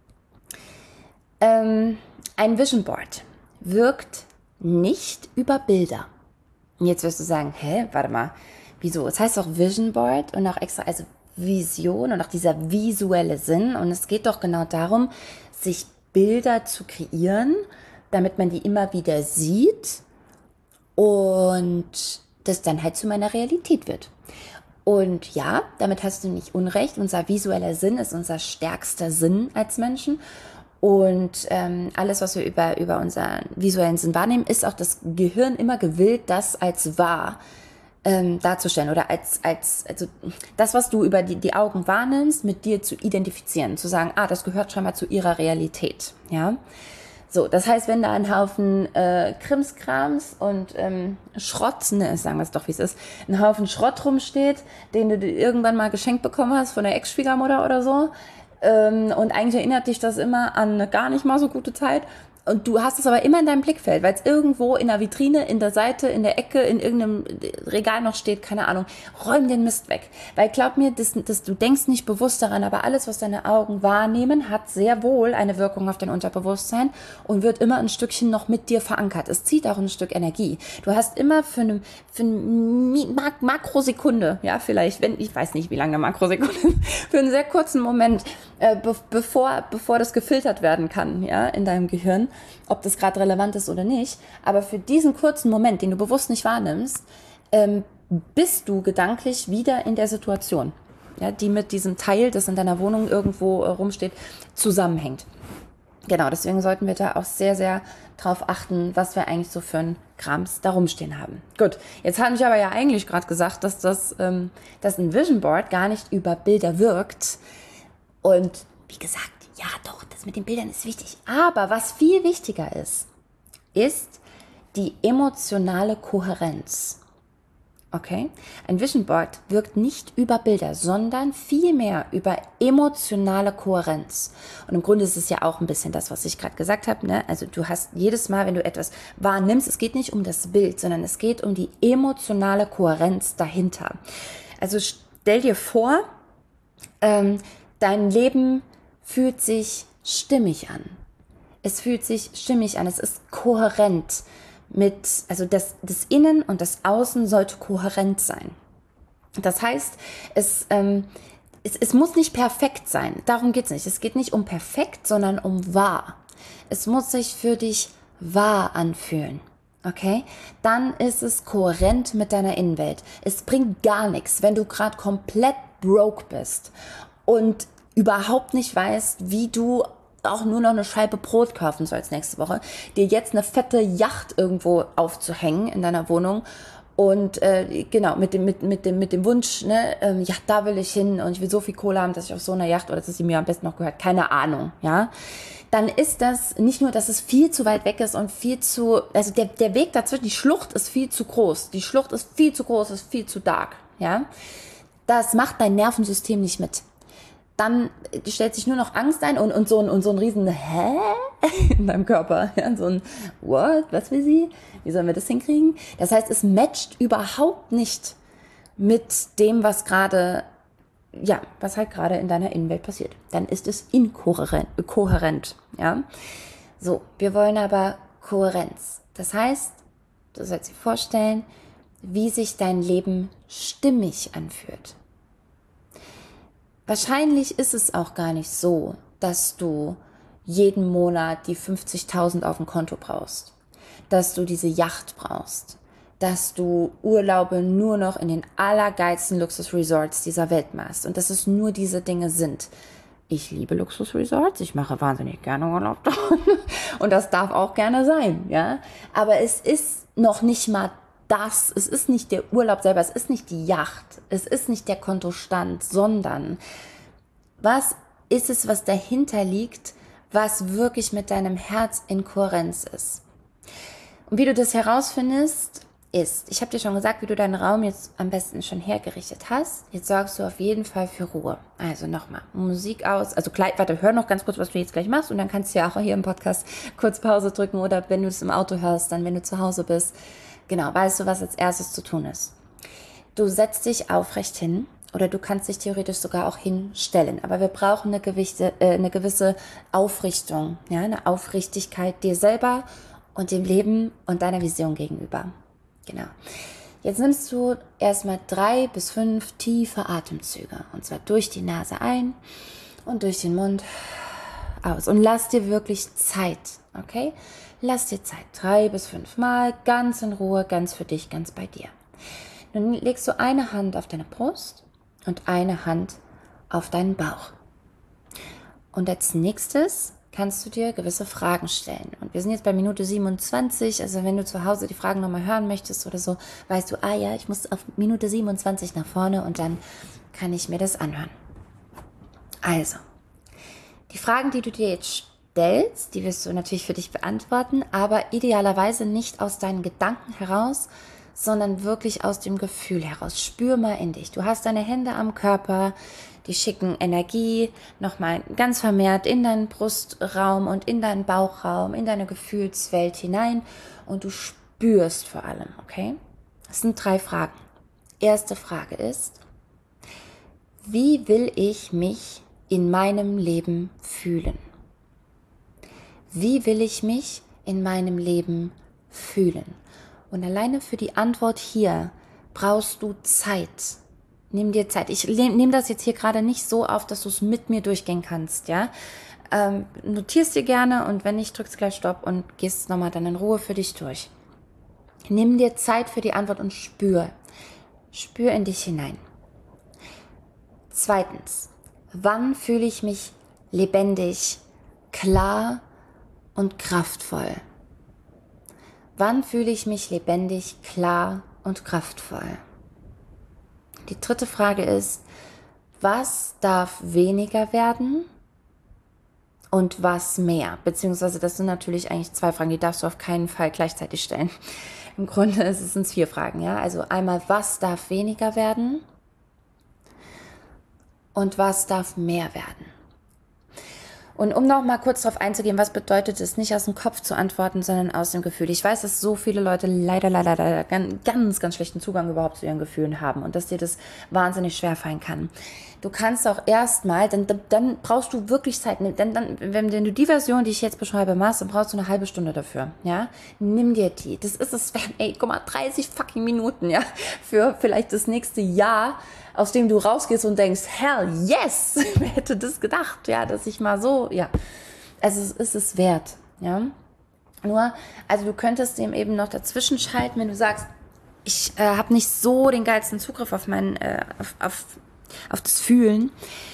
A: Ähm, ein Vision Board wirkt nicht über Bilder. Und jetzt wirst du sagen, hä, warte mal, wieso? Es heißt doch Vision Board und auch extra, also Vision und auch dieser visuelle Sinn. Und es geht doch genau darum, sich Bilder zu kreieren, damit man die immer wieder sieht und das dann halt zu meiner Realität wird. Und ja, damit hast du nicht unrecht. Unser visueller Sinn ist unser stärkster Sinn als Menschen. Und ähm, alles, was wir über, über unseren visuellen Sinn wahrnehmen, ist auch das Gehirn immer gewillt, das als wahr ähm, darzustellen oder als, als also das, was du über die, die Augen wahrnimmst, mit dir zu identifizieren, zu sagen, ah, das gehört schon mal zu ihrer Realität, ja. So, das heißt, wenn da ein Haufen äh, Krimskrams und ähm, Schrott, ne, sagen wir es doch, wie es ist, ein Haufen Schrott rumsteht, den du irgendwann mal geschenkt bekommen hast von der Ex-Schwiegermutter oder so, ähm, und eigentlich erinnert dich das immer an eine gar nicht mal so gute Zeit, und du hast es aber immer in deinem Blickfeld, weil es irgendwo in der Vitrine, in der Seite, in der Ecke, in irgendeinem Regal noch steht, keine Ahnung. Räum den Mist weg. Weil glaub mir, das, das, du denkst nicht bewusst daran, aber alles, was deine Augen wahrnehmen, hat sehr wohl eine Wirkung auf dein Unterbewusstsein und wird immer ein Stückchen noch mit dir verankert. Es zieht auch ein Stück Energie. Du hast immer für eine, für eine Mak- Makrosekunde, ja vielleicht, wenn, ich weiß nicht, wie lange eine Makrosekunde ist, für einen sehr kurzen Moment, äh, be- bevor, bevor das gefiltert werden kann, ja, in deinem Gehirn, ob das gerade relevant ist oder nicht, aber für diesen kurzen Moment, den du bewusst nicht wahrnimmst, ähm, bist du gedanklich wieder in der Situation, ja, die mit diesem Teil, das in deiner Wohnung irgendwo äh, rumsteht, zusammenhängt. Genau, deswegen sollten wir da auch sehr, sehr drauf achten, was wir eigentlich so für ein Krams da rumstehen haben. Gut, jetzt habe ich aber ja eigentlich gerade gesagt, dass das, ähm, dass ein Vision Board gar nicht über Bilder wirkt. Und wie gesagt, ja doch, das mit den Bildern ist wichtig. Aber was viel wichtiger ist, ist die emotionale Kohärenz. Okay? Ein Vision Board wirkt nicht über Bilder, sondern vielmehr über emotionale Kohärenz. Und im Grunde ist es ja auch ein bisschen das, was ich gerade gesagt habe, ne? Also du hast jedes Mal, wenn du etwas wahrnimmst, es geht nicht um das Bild, sondern es geht um die emotionale Kohärenz dahinter. Also stell dir vor, ähm, dein Leben fühlt sich stimmig an. Es fühlt sich stimmig an, es ist kohärent mit, also das, das Innen und das Außen sollte kohärent sein. Das heißt, es, ähm, es, es muss nicht perfekt sein, darum geht es nicht. Es geht nicht um perfekt, sondern um wahr. Es muss sich für dich wahr anfühlen. Okay? Dann ist es kohärent mit deiner Innenwelt. Es bringt gar nichts, wenn du gerade komplett broke bist und überhaupt nicht weißt, wie du auch nur noch eine Scheibe Brot kaufen sollst nächste Woche, dir jetzt eine fette Yacht irgendwo aufzuhängen in deiner Wohnung und äh, genau, mit dem, mit, mit, dem, mit dem Wunsch, ne, ähm, ja, da will ich hin und ich will so viel Kohle haben, dass ich auf so einer Yacht, oder dass sie mir am besten noch gehört, keine Ahnung, ja, dann ist das nicht nur, dass es viel zu weit weg ist und viel zu, also der, der Weg dazwischen, die Schlucht ist viel zu groß, die Schlucht ist viel zu groß, ist viel zu dark, ja, das macht dein Nervensystem nicht mit. Dann stellt sich nur noch Angst ein und, und, so, ein, und so ein riesen Hä? In deinem Körper. Ja, so ein What? Was will sie? Wie sollen wir das hinkriegen? Das heißt, es matcht überhaupt nicht mit dem, was gerade, ja, was halt gerade in deiner Innenwelt passiert. Dann ist es inkohärent, kohärent, ja. So, wir wollen aber Kohärenz. Das heißt, du sollst dir vorstellen, wie sich dein Leben stimmig anfühlt. Wahrscheinlich ist es auch gar nicht so, dass du jeden Monat die fünfzigtausend auf dem Konto brauchst, dass du diese Yacht brauchst, dass du Urlaube nur noch in den allergeilsten Luxusresorts dieser Welt machst und dass es nur diese Dinge sind. Ich liebe Luxusresorts, ich mache wahnsinnig gerne Urlaub und das darf auch gerne sein, ja. Aber es ist noch nicht mal das, es ist nicht der Urlaub selber, es ist nicht die Yacht, es ist nicht der Kontostand, sondern was ist es, was dahinter liegt, was wirklich mit deinem Herz in Kohärenz ist. Und wie du das herausfindest, ist, ich habe dir schon gesagt, wie du deinen Raum jetzt am besten schon hergerichtet hast. Jetzt sorgst du auf jeden Fall für Ruhe. Also nochmal, Musik aus, also gleich, warte, hör noch ganz kurz, was du jetzt gleich machst und dann kannst du ja auch hier im Podcast kurz Pause drücken oder wenn du es im Auto hörst, dann wenn du zu Hause bist. Genau, weißt du, was als erstes zu tun ist. Du setzt dich aufrecht hin oder du kannst dich theoretisch sogar auch hinstellen. Aber wir brauchen eine, Gewichte, äh, eine gewisse Aufrichtung, ja, eine Aufrichtigkeit dir selber und dem Leben und deiner Vision gegenüber. Genau. Jetzt nimmst du erstmal drei bis fünf tiefe Atemzüge. Und zwar durch die Nase ein und durch den Mund aus. Und lass dir wirklich Zeit, okay? Lass dir Zeit, drei bis fünf Mal, ganz in Ruhe, ganz für dich, ganz bei dir. Dann legst du eine Hand auf deine Brust und eine Hand auf deinen Bauch. Und als nächstes kannst du dir gewisse Fragen stellen. Und wir sind jetzt bei Minute siebenundzwanzig, also wenn du zu Hause die Fragen nochmal hören möchtest oder so, weißt du, ah ja, ich muss auf Minute siebenundzwanzig nach vorne und dann kann ich mir das anhören. Also, die Fragen, die du dir jetzt stellst, die wirst du natürlich für dich beantworten, aber idealerweise nicht aus deinen Gedanken heraus, sondern wirklich aus dem Gefühl heraus. Spür mal in dich. Du hast deine Hände am Körper, die schicken Energie nochmal ganz vermehrt in deinen Brustraum und in deinen Bauchraum, in deine Gefühlswelt hinein und du spürst vor allem, okay? Das sind drei Fragen. Erste Frage ist, wie will ich mich in meinem Leben fühlen? Wie will ich mich in meinem Leben fühlen? Und alleine für die Antwort hier brauchst du Zeit. Nimm dir Zeit. Ich nehme das jetzt hier gerade nicht so auf, dass du es mit mir durchgehen kannst, ja. Ähm, notierst dir gerne und wenn nicht, drückst gleich Stopp und gehst nochmal dann in Ruhe für dich durch. Nimm dir Zeit für die Antwort und spür. Spür in dich hinein. Zweitens, wann fühle ich mich lebendig, klar und kraftvoll? Wann fühle ich mich lebendig, klar und kraftvoll? Die dritte Frage ist, was darf weniger werden und was mehr? Beziehungsweise das sind natürlich eigentlich zwei Fragen, die darfst du auf keinen Fall gleichzeitig stellen. Im Grunde ist es sind vier Fragen, ja. Also einmal, was darf weniger werden und was darf mehr werden? Und um noch mal kurz darauf einzugehen, was bedeutet es, nicht aus dem Kopf zu antworten, sondern aus dem Gefühl. Ich weiß, dass so viele Leute leider, leider, leider ganz, ganz, ganz schlechten Zugang überhaupt zu ihren Gefühlen haben und dass dir das wahnsinnig schwerfallen kann. Du kannst auch erstmal, dann, dann brauchst du wirklich Zeit. Dann, dann, wenn, wenn du die Version, die ich jetzt beschreibe, machst, dann brauchst du eine halbe Stunde dafür. Ja, nimm dir die. Das ist es, ey, guck mal, dreißig fucking Minuten, ja, für vielleicht das nächste Jahr, aus dem du rausgehst und denkst, hell yes, wer hätte das gedacht, ja, dass ich mal so, ja, also es ist es wert, ja. Nur, also du könntest dem eben noch dazwischen schalten, wenn du sagst, ich äh, habe nicht so den geilsten Zugriff auf mein, äh, auf, auf, auf das Fühlen,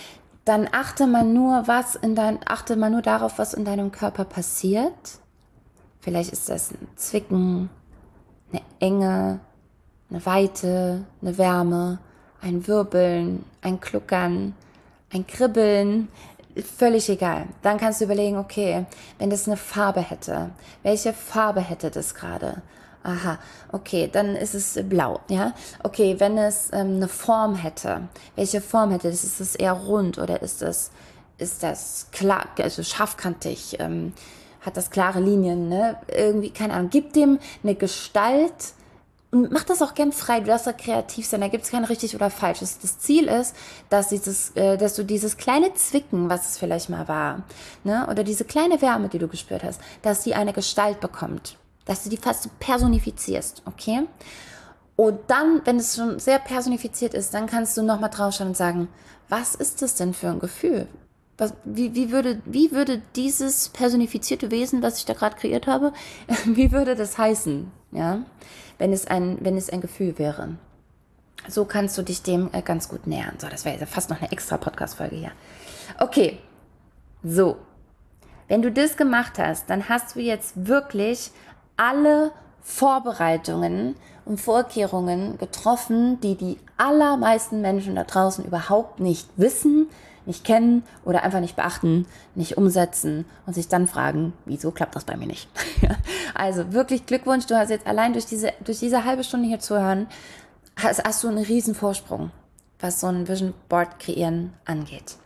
A: dann achte mal nur, was in dein, achte mal nur darauf, was in deinem Körper passiert. Vielleicht ist das ein Zwicken, eine Enge, eine Weite, eine Wärme, ein Wirbeln, ein Kluckern, ein Kribbeln, völlig egal. Dann kannst du überlegen, okay, wenn das eine Farbe hätte, welche Farbe hätte das gerade? Aha, okay, dann ist es blau, ja. Okay, wenn es ähm, eine Form hätte, welche Form hätte das? Ist es eher rund oder ist das, ist das klar, also scharfkantig, ähm, hat das klare Linien, ne? Irgendwie, keine Ahnung, gib dem eine Gestalt und mach das auch gern frei, du darfst da kreativ sein, da gibt es kein richtig oder falsch. Das, das Ziel ist, dass, dieses, äh, dass du dieses kleine Zwicken, was es vielleicht mal war, ne? Oder diese kleine Wärme, die du gespürt hast, dass die eine Gestalt bekommt. Dass du die fast personifizierst, okay? Und dann, wenn es schon sehr personifiziert ist, dann kannst du nochmal draufschauen und sagen, was ist das denn für ein Gefühl? Was, wie, wie, würde, wie würde dieses personifizierte Wesen, was ich da gerade kreiert habe, wie würde das heißen, ja? Wenn es ein, wenn es ein Gefühl wäre. So kannst du dich dem äh, ganz gut nähern. So, das wäre ja fast noch eine extra Podcast-Folge hier. Okay, so. Wenn du das gemacht hast, dann hast du jetzt wirklich alle Vorbereitungen und Vorkehrungen getroffen, die die allermeisten Menschen da draußen überhaupt nicht wissen, nicht kennen oder einfach nicht beachten, nicht umsetzen und sich dann fragen, wieso klappt das bei mir nicht? Also wirklich Glückwunsch, du hast jetzt allein durch diese, durch diese halbe Stunde hier zu hören, hast, hast du einen riesen Vorsprung, was so ein Vision Board kreieren angeht.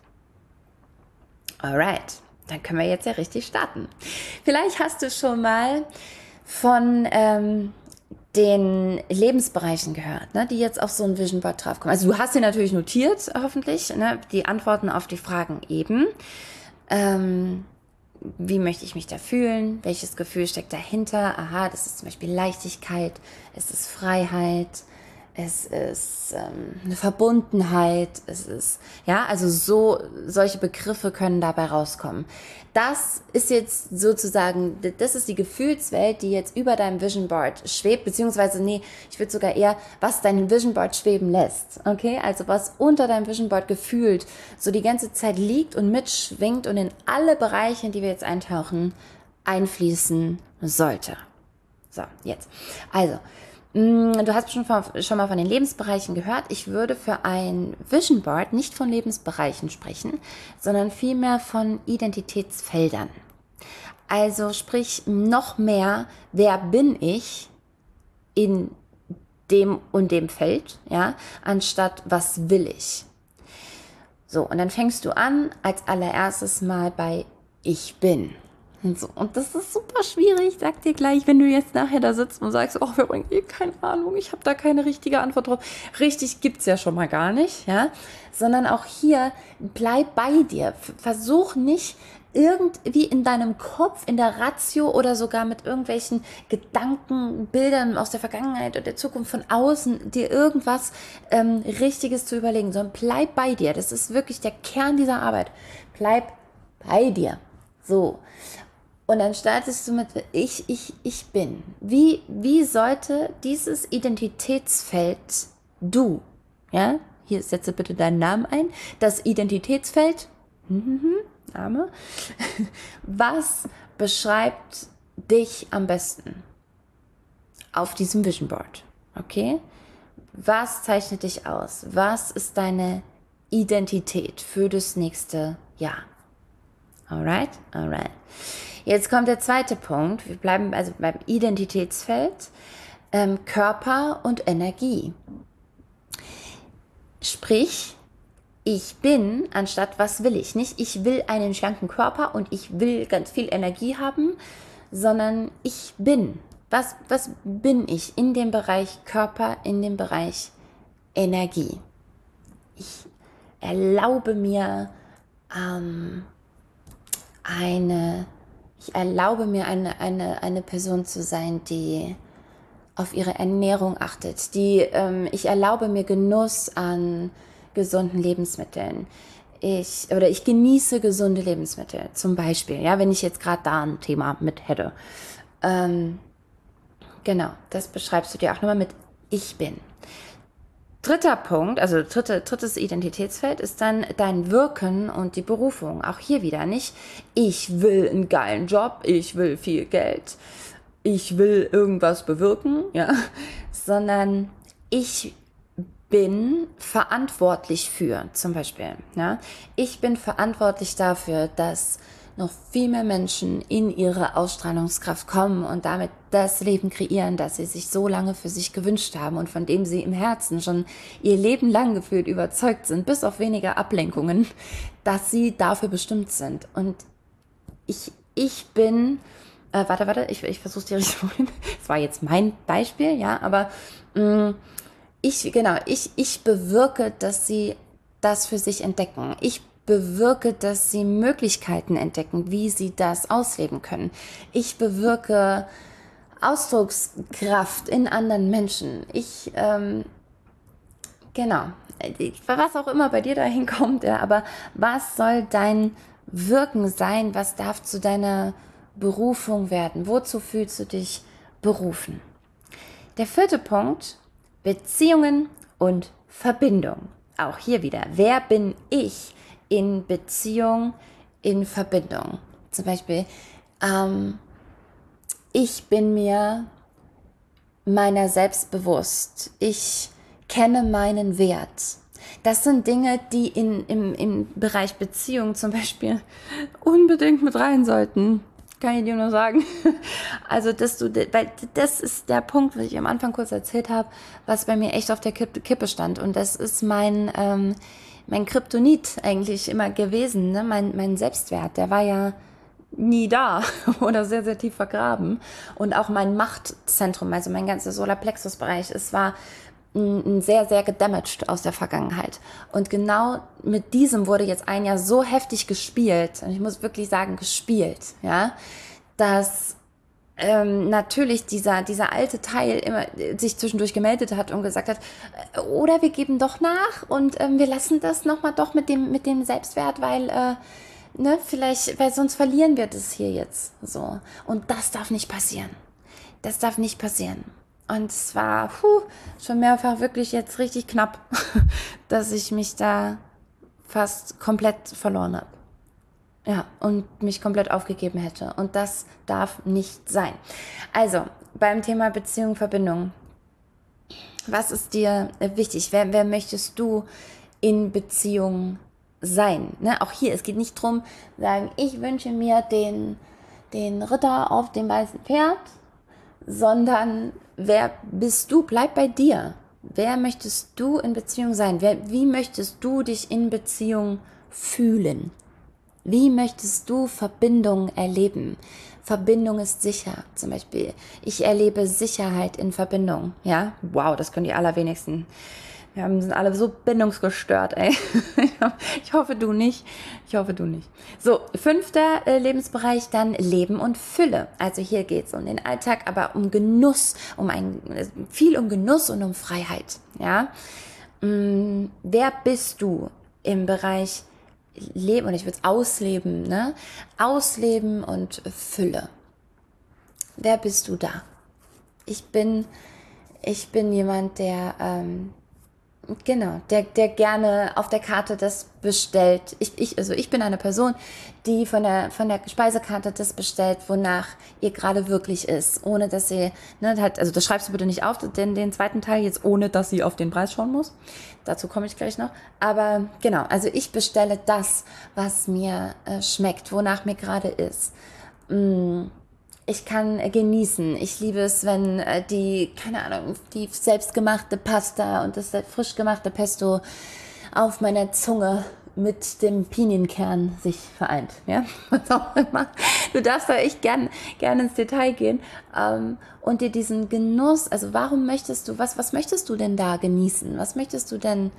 A: Alright, dann können wir jetzt ja richtig starten. Vielleicht hast du schon mal von ähm, den Lebensbereichen gehört, ne, die jetzt auf so ein Vision Board draufkommen. Also du hast dir natürlich notiert, hoffentlich, ne, die Antworten auf die Fragen eben. Ähm, wie möchte ich mich da fühlen? Welches Gefühl steckt dahinter? Aha, das ist zum Beispiel Leichtigkeit, es ist Freiheit, es ist ähm, eine Verbundenheit, es ist, ja, also so, solche Begriffe können dabei rauskommen. Das ist jetzt sozusagen, das ist die Gefühlswelt, die jetzt über deinem Vision Board schwebt, beziehungsweise, nee, ich würde sogar eher, was dein Vision Board schweben lässt, okay? Also was unter deinem Vision Board gefühlt so die ganze Zeit liegt und mitschwingt und in alle Bereiche, in die wir jetzt eintauchen, einfließen sollte. So, jetzt. Also, du hast schon, schon mal von den Lebensbereichen gehört. Ich würde für ein Vision Board nicht von Lebensbereichen sprechen, sondern vielmehr von Identitätsfeldern. Also sprich noch mehr, wer bin ich in dem und dem Feld, ja, anstatt was will ich. So, und dann fängst du an als allererstes mal bei ich bin. Und, so. Und das ist super schwierig, sag dir gleich, wenn du jetzt nachher da sitzt und sagst, oh, wir bringen eh keine Ahnung, ich habe da keine richtige Antwort drauf. Richtig gibt's ja schon mal gar nicht, ja, sondern auch hier, bleib bei dir. Versuch nicht irgendwie in deinem Kopf, in der Ratio oder sogar mit irgendwelchen Gedanken, Bildern aus der Vergangenheit oder der Zukunft von außen, dir irgendwas ähm, Richtiges zu überlegen, sondern bleib bei dir. Das ist wirklich der Kern dieser Arbeit. Bleib bei dir. So. Und dann startest du mit ich, ich, ich bin. Wie, wie sollte dieses Identitätsfeld du, ja, hier setze bitte deinen Namen ein, das Identitätsfeld, Name, was beschreibt dich am besten auf diesem Vision Board, okay? Was zeichnet dich aus? Was ist deine Identität für das nächste Jahr? Alright, alright. Jetzt kommt der zweite Punkt. Wir bleiben also beim Identitätsfeld, ähm, Körper und Energie. Sprich, ich bin, anstatt was will ich. Nicht, ich will einen schlanken Körper und ich will ganz viel Energie haben, sondern ich bin. Was, was bin ich in dem Bereich Körper, in dem Bereich Energie? Ich erlaube mir ähm, eine... Ich erlaube mir, eine, eine, eine Person zu sein, die auf ihre Ernährung achtet. Die, ähm, ich erlaube mir Genuss an gesunden Lebensmitteln. Ich, oder ich genieße gesunde Lebensmittel, zum Beispiel, ja, wenn ich jetzt gerade da ein Thema mit hätte. Ähm, genau, das beschreibst du dir auch nochmal mit ich bin. Dritter Punkt, also dritte, drittes Identitätsfeld ist dann dein Wirken und die Berufung. Auch hier wieder nicht, ich will einen geilen Job, ich will viel Geld, ich will irgendwas bewirken, ja, sondern ich bin verantwortlich für, zum Beispiel, ja, ich bin verantwortlich dafür, dass noch viel mehr Menschen in ihre Ausstrahlungskraft kommen und damit das Leben kreieren, das sie sich so lange für sich gewünscht haben und von dem sie im Herzen schon ihr Leben lang gefühlt überzeugt sind, bis auf wenige Ablenkungen, dass sie dafür bestimmt sind. Und ich, ich bin, äh, warte, warte, ich, ich versuche die Richtung, das war jetzt mein Beispiel, ja, aber mh, ich, genau, ich, ich bewirke, dass sie das für sich entdecken. Ich bewirke, dass sie Möglichkeiten entdecken, wie sie das ausleben können. Ich bewirke Ausdruckskraft in anderen Menschen. Ich, ähm, genau, was auch immer bei dir dahin kommt, ja, aber was soll dein Wirken sein? Was darf zu deiner Berufung werden? Wozu fühlst du dich berufen? Der vierte Punkt, Beziehungen und Verbindung. Auch hier wieder, wer bin ich in Beziehung, in Verbindung? Zum Beispiel, ähm, ich bin mir meiner selbst bewusst. Ich kenne meinen Wert. Das sind Dinge, die in, im, im Bereich Beziehung zum Beispiel unbedingt mit rein sollten. Kann ich dir nur sagen. Also, dass du, weil das ist der Punkt, was ich am Anfang kurz erzählt habe, was bei mir echt auf der Kippe stand. Und das ist mein, ähm, mein Kryptonit eigentlich immer gewesen, ne? Mein, mein Selbstwert, der war ja nie da oder sehr, sehr tief vergraben. Und auch mein Machtzentrum, also mein ganzer Solarplexus-Bereich, es war ein sehr, sehr gedamaged aus der Vergangenheit. Und genau mit diesem wurde jetzt ein Jahr so heftig gespielt, und ich muss wirklich sagen, gespielt, ja, dass ähm, natürlich dieser, dieser alte Teil immer sich zwischendurch gemeldet hat und gesagt hat, oder wir geben doch nach und ähm, wir lassen das nochmal doch mit dem, mit dem Selbstwert, weil, äh, ne, vielleicht, weil sonst verlieren wir das hier jetzt, so. Und das darf nicht passieren. Das darf nicht passieren. Und es war puh, schon mehrfach wirklich jetzt richtig knapp, dass ich mich da fast komplett verloren habe. Ja, und mich komplett aufgegeben hätte. Und das darf nicht sein. Also, beim Thema Beziehung, Verbindung. Was ist dir wichtig? Wer, wer möchtest du in Beziehung sein? Ne? Auch hier, es geht nicht darum, sagen, ich wünsche mir den, den Ritter auf dem weißen Pferd, sondern wer bist du? Bleib bei dir. Wer möchtest du in Beziehung sein? Wer, wie möchtest du dich in Beziehung fühlen? Wie möchtest du Verbindung erleben? Verbindung ist sicher. Zum Beispiel, ich erlebe Sicherheit in Verbindung. Ja, wow, das können die allerwenigsten. Wir sind alle so bindungsgestört, ey. Ich hoffe, du nicht. Ich hoffe, du nicht. So, fünfter äh, Lebensbereich, dann Leben und Fülle. Also hier geht es um den Alltag, aber um Genuss, um ein, viel um Genuss und um Freiheit. Ja? Hm, wer bist du im Bereich Leben, und ich würde es ausleben, ne? Ausleben und Fülle. Wer bist du da? Ich bin, ich bin jemand, der, ähm, genau, der, der gerne auf der Karte das bestellt. Ich, ich, also ich bin eine Person, die von der, von der Speisekarte das bestellt, wonach ihr gerade wirklich ist, ohne dass sie, ne, halt, also das schreibst du bitte nicht auf, den, den zweiten Teil jetzt, ohne dass sie auf den Preis schauen muss. Dazu komme ich gleich noch. Aber genau, also ich bestelle das, was mir äh, schmeckt, wonach mir gerade ist. Mm. Ich kann genießen. Ich liebe es, wenn äh, die, keine Ahnung, die selbstgemachte Pasta und das frisch gemachte Pesto auf meiner Zunge mit dem Pinienkern sich vereint. Ja, was auch immer. Du darfst da echt gern, gern ins Detail gehen ähm, und dir diesen Genuss, also warum möchtest du, was, was möchtest du denn da genießen? Was möchtest du denn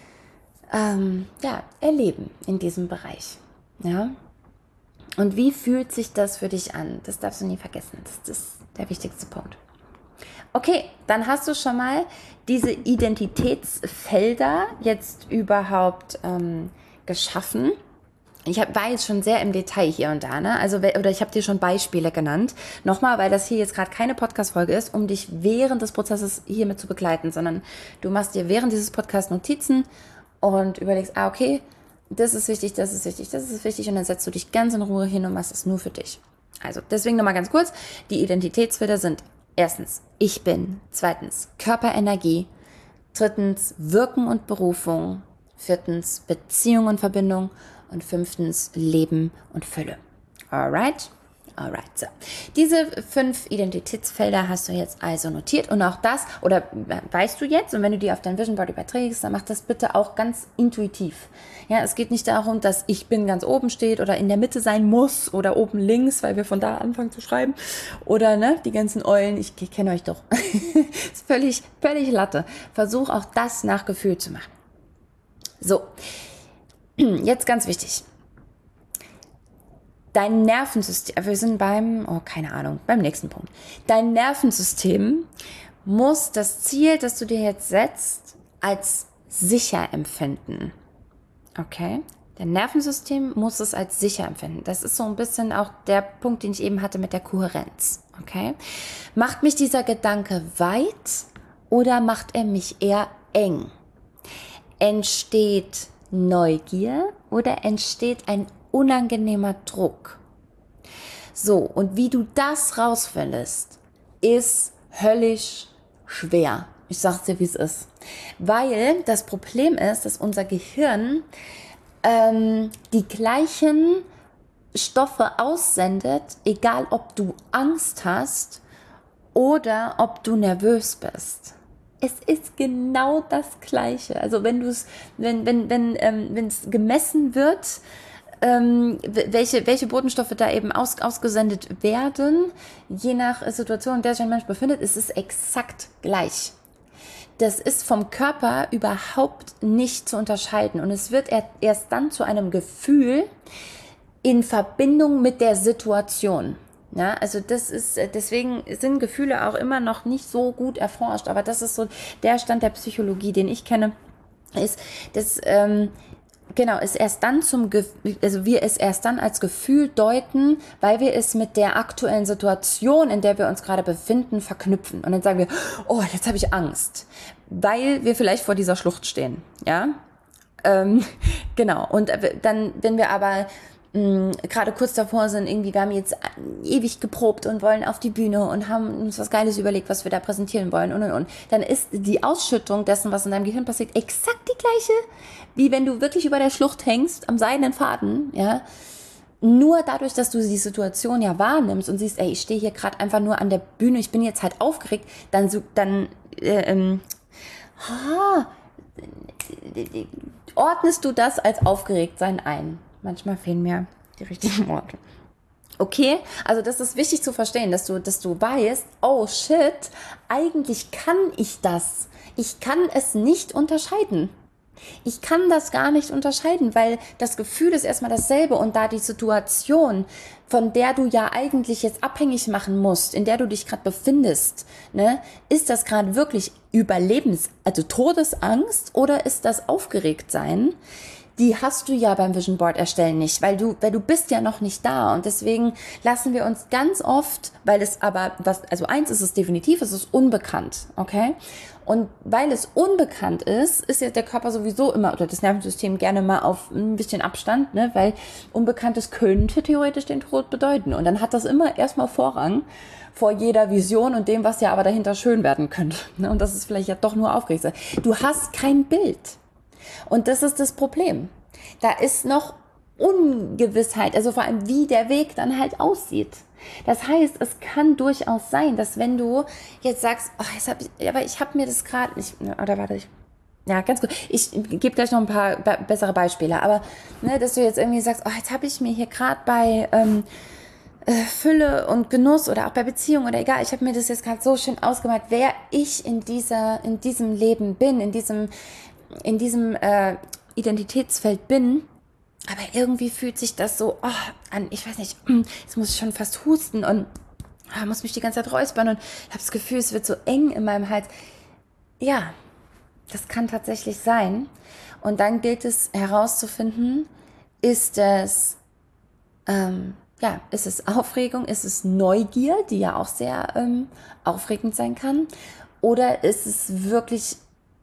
A: ähm, ja, erleben in diesem Bereich? Ja. Und wie fühlt sich das für dich an? Das darfst du nie vergessen. Das ist der wichtigste Punkt. Okay, dann hast du schon mal diese Identitätsfelder jetzt überhaupt ähm, geschaffen. Ich hab, war jetzt schon sehr im Detail hier und da, ne? Also, oder ich habe dir schon Beispiele genannt. Nochmal, weil das hier jetzt gerade keine Podcast-Folge ist, um dich während des Prozesses hiermit zu begleiten, sondern du machst dir während dieses Podcasts Notizen und überlegst, ah, okay, das ist wichtig, das ist wichtig, das ist wichtig und dann setzt du dich ganz in Ruhe hin und machst es nur für dich. Also, deswegen nochmal ganz kurz, die Identitätsfelder sind erstens, ich bin, zweitens, Körperenergie, drittens, Wirken und Berufung, viertens, Beziehung und Verbindung und fünftens, Leben und Fülle. Alright? Alright, so. Diese fünf Identitätsfelder hast du jetzt also notiert und auch das, oder weißt du jetzt, und wenn du die auf dein Vision Board überträgst, dann mach das bitte auch ganz intuitiv. Ja, es geht nicht darum, dass ich bin ganz oben steht oder in der Mitte sein muss oder oben links, weil wir von da anfangen zu schreiben oder, ne, die ganzen Eulen, ich, ich kenne euch doch. Ist völlig, völlig Latte. Versuch auch das nach Gefühl zu machen. So, jetzt ganz wichtig. Dein Nervensystem, wir sind beim, oh, keine Ahnung, beim nächsten Punkt. Dein Nervensystem muss das Ziel, das du dir jetzt setzt, als sicher empfinden. Okay? Dein Nervensystem muss es als sicher empfinden. Das ist so ein bisschen auch der Punkt, den ich eben hatte mit der Kohärenz. Okay? Macht mich dieser Gedanke weit oder macht er mich eher eng? Entsteht Neugier oder entsteht ein unangenehmer Druck? So, und wie du das rausfindest, ist höllisch schwer. Ich sag's dir, wie es ist. Weil das Problem ist, dass unser Gehirn ähm, die gleichen Stoffe aussendet, egal ob du Angst hast oder ob du nervös bist. Es ist genau das Gleiche. Also wenn du es, wenn, wenn, wenn, ähm, wenn es gemessen wird, ähm, welche, welche Botenstoffe da eben aus, ausgesendet werden, je nach Situation, in der sich ein Mensch befindet, ist es exakt gleich. Das ist vom Körper überhaupt nicht zu unterscheiden und es wird erst dann zu einem Gefühl in Verbindung mit der Situation. Ja, also das ist, deswegen sind Gefühle auch immer noch nicht so gut erforscht, aber das ist so der Stand der Psychologie, den ich kenne, ist, dass, ähm, genau, ist erst dann zum, also wir es erst dann als Gefühl deuten, weil wir es mit der aktuellen Situation, in der wir uns gerade befinden, verknüpfen. Und dann sagen wir, oh, jetzt habe ich Angst, weil wir vielleicht vor dieser Schlucht stehen, ja, ähm, genau. Und dann, wenn wir aber gerade kurz davor sind, irgendwie, wir haben jetzt ewig geprobt und wollen auf die Bühne und haben uns was Geiles überlegt, was wir da präsentieren wollen und und und. Dann ist die Ausschüttung dessen, was in deinem Gehirn passiert, exakt die gleiche, wie wenn du wirklich über der Schlucht hängst, am seidenen Faden, ja. Nur dadurch, dass du die Situation ja wahrnimmst und siehst, ey, ich stehe hier gerade einfach nur an der Bühne, ich bin jetzt halt aufgeregt, dann, dann äh, ähm, ha, ordnest du das als Aufgeregtsein ein. Manchmal fehlen mir die richtigen Worte. Okay, also das ist wichtig zu verstehen, dass du, dass du weißt, oh shit, eigentlich kann ich das. Ich kann es nicht unterscheiden. Ich kann das gar nicht unterscheiden, weil das Gefühl ist erstmal dasselbe und da die Situation, von der du ja eigentlich jetzt abhängig machen musst, in der du dich gerade befindest, ne, ist das gerade wirklich Überlebens-, also Todesangst oder ist das Aufgeregtsein? Die hast du ja beim Vision Board erstellen nicht, weil du, weil du bist ja noch nicht da und deswegen lassen wir uns ganz oft, weil es aber, was, also eins ist es definitiv, es ist unbekannt, okay? Und weil es unbekannt ist, ist ja der Körper sowieso immer, oder das Nervensystem gerne mal auf ein bisschen Abstand, ne? Weil Unbekanntes könnte theoretisch den Tod bedeuten und dann hat das immer erstmal Vorrang vor jeder Vision und dem, was ja aber dahinter schön werden könnte, ne? Und das ist vielleicht ja doch nur aufgeregt. Du hast kein Bild. Und das ist das Problem. Da ist noch Ungewissheit, also vor allem, wie der Weg dann halt aussieht. Das heißt, es kann durchaus sein, dass wenn du jetzt sagst, oh, jetzt hab ich, aber ich habe mir das gerade nicht, oder warte, ich, ja, ganz gut, ich gebe gleich noch ein paar be- bessere Beispiele, aber ne, dass du jetzt irgendwie sagst, oh, jetzt habe ich mir hier gerade bei ähm, äh, Fülle und Genuss oder auch bei Beziehung oder egal, ich habe mir das jetzt gerade so schön ausgemalt, wer ich in dieser, in diesem Leben bin, in diesem in diesem äh, Identitätsfeld bin, aber irgendwie fühlt sich das so oh, an, ich weiß nicht, jetzt muss ich schon fast husten und oh, muss mich die ganze Zeit räuspern und habe das Gefühl, es wird so eng in meinem Hals. Ja, das kann tatsächlich sein. Und dann gilt es herauszufinden, Ist es, ähm, ja, ist es Aufregung? Ist es Neugier, die ja auch sehr ähm, aufregend sein kann? Oder ist es wirklich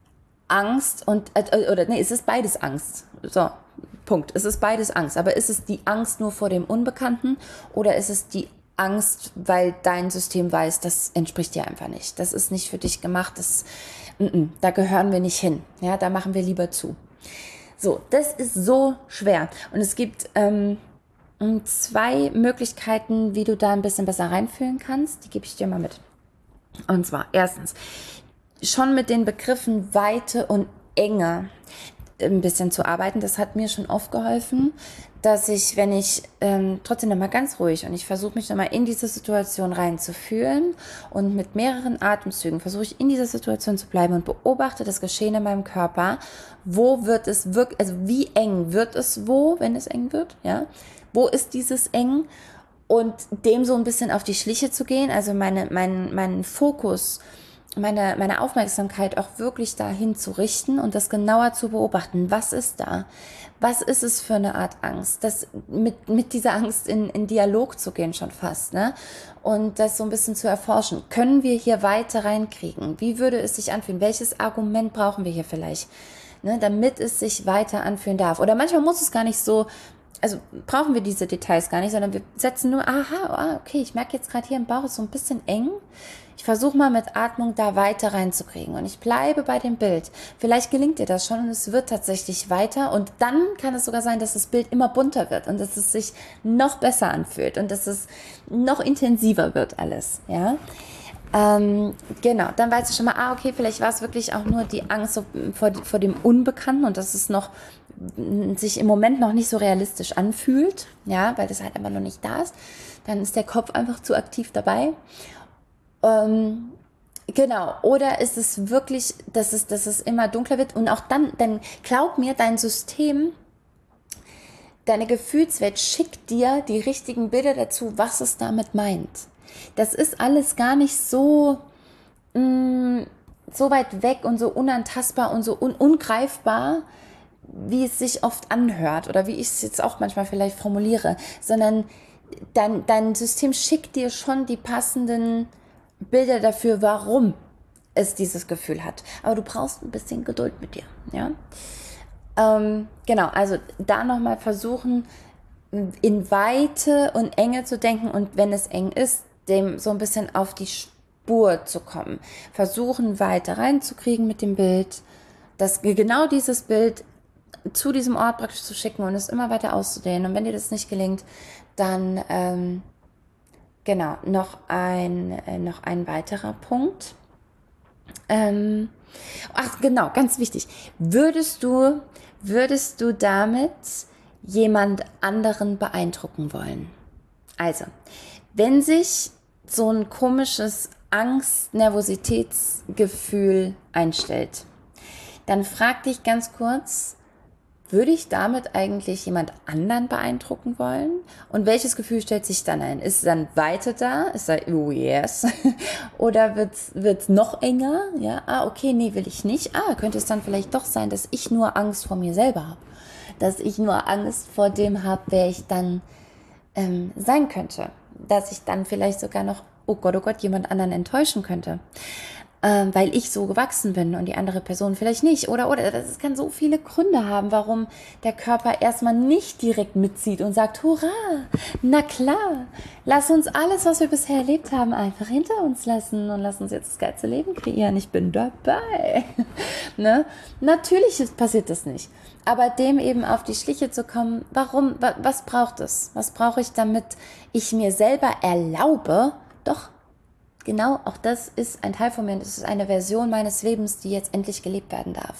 A: Angst und, äh, oder nee, es ist beides Angst. So, Punkt. Es ist beides Angst. Aber ist es die Angst nur vor dem Unbekannten oder ist es die Angst, weil dein System weiß, das entspricht dir einfach nicht. Das ist nicht für dich gemacht. Das, n -n, da gehören wir nicht hin. Ja, da machen wir lieber zu. So, das ist so schwer. Und es gibt ähm, zwei Möglichkeiten, wie du da ein bisschen besser reinfühlen kannst. Die gebe ich dir mal mit. Und zwar erstens, schon mit den Begriffen Weite und Enge ein bisschen zu arbeiten. Das hat mir schon oft geholfen, dass ich, wenn ich ähm, trotzdem nochmal ganz ruhig und ich versuche mich nochmal in diese Situation reinzufühlen und mit mehreren Atemzügen versuche ich in dieser Situation zu bleiben und beobachte das Geschehen in meinem Körper. Wo wird es wirklich, also wie eng wird es wo, wenn es eng wird, ja? Wo ist dieses eng? Und dem so ein bisschen auf die Schliche zu gehen, also meine, mein, meinen Fokus, meine, meine Aufmerksamkeit auch wirklich dahin zu richten und das genauer zu beobachten. Was ist da? Was ist es für eine Art Angst? Das, mit, mit dieser Angst in, in Dialog zu gehen schon fast, ne? Und das so ein bisschen zu erforschen. Können wir hier weiter reinkriegen? Wie würde es sich anfühlen? Welches Argument brauchen wir hier vielleicht? Ne, damit es sich weiter anfühlen darf. Oder manchmal muss es gar nicht so, also brauchen wir diese Details gar nicht, sondern wir setzen nur, aha, ah, okay, ich merke jetzt gerade hier im Bauch ist so ein bisschen eng. Ich versuche mal mit Atmung da weiter reinzukriegen und ich bleibe bei dem Bild. Vielleicht gelingt dir das schon und es wird tatsächlich weiter und dann kann es sogar sein, dass das Bild immer bunter wird und dass es sich noch besser anfühlt und dass es noch intensiver wird alles, ja. Ähm, genau, dann weißt du schon mal, ah, okay, vielleicht war es wirklich auch nur die Angst so vor, vor dem Unbekannten und dass es noch sich im Moment noch nicht so realistisch anfühlt, ja, weil das halt einfach noch nicht da ist. Dann ist der Kopf einfach zu aktiv dabei. Ähm, genau, oder ist es wirklich, dass es, dass es immer dunkler wird und auch dann, dann glaub mir, dein System, deine Gefühlswelt schickt dir die richtigen Bilder dazu, was es damit meint. Das ist alles gar nicht so, mh, so weit weg und so unantastbar und so un ungreifbar, wie es sich oft anhört oder wie ich es jetzt auch manchmal vielleicht formuliere, sondern dein, dein System schickt dir schon die passenden Bilder dafür, warum es dieses Gefühl hat. Aber du brauchst ein bisschen Geduld mit dir. Ja? Ähm, genau, also da nochmal versuchen, in Weite und Enge zu denken und wenn es eng ist, dem so ein bisschen auf die Spur zu kommen. Versuchen weiter reinzukriegen mit dem Bild, dass genau dieses Bild zu diesem Ort praktisch zu schicken und es immer weiter auszudehnen. Und wenn dir das nicht gelingt, dann ähm, genau, noch ein, äh, noch ein weiterer Punkt. Ähm, ach genau, ganz wichtig. Würdest du, würdest du damit jemand anderen beeindrucken wollen? Also, wenn sich so ein komisches Angst-Nervositätsgefühl einstellt, dann frag dich ganz kurz, würde ich damit eigentlich jemand anderen beeindrucken wollen? Und welches Gefühl stellt sich dann ein? Ist dann Weite da? Ist da, oh yes? Oder wird es noch enger? Ja, ah, okay, nee, will ich nicht. Ah, könnte es dann vielleicht doch sein, dass ich nur Angst vor mir selber habe? Dass ich nur Angst vor dem habe, wer ich dann ähm, sein könnte? Dass ich dann vielleicht sogar noch, oh Gott, oh Gott, jemand anderen enttäuschen könnte? Ähm, weil ich so gewachsen bin und die andere Person vielleicht nicht. Oder, oder, das kann so viele Gründe haben, warum der Körper erstmal nicht direkt mitzieht und sagt, hurra, na klar, lass uns alles, was wir bisher erlebt haben, einfach hinter uns lassen und lass uns jetzt das geilste Leben kreieren. Ich bin dabei. Ne? Natürlich passiert das nicht. Aber dem eben auf die Schliche zu kommen, warum, was braucht es? Was brauche ich, damit ich mir selber erlaube, doch, genau, auch das ist ein Teil von mir, das ist eine Version meines Lebens, die jetzt endlich gelebt werden darf.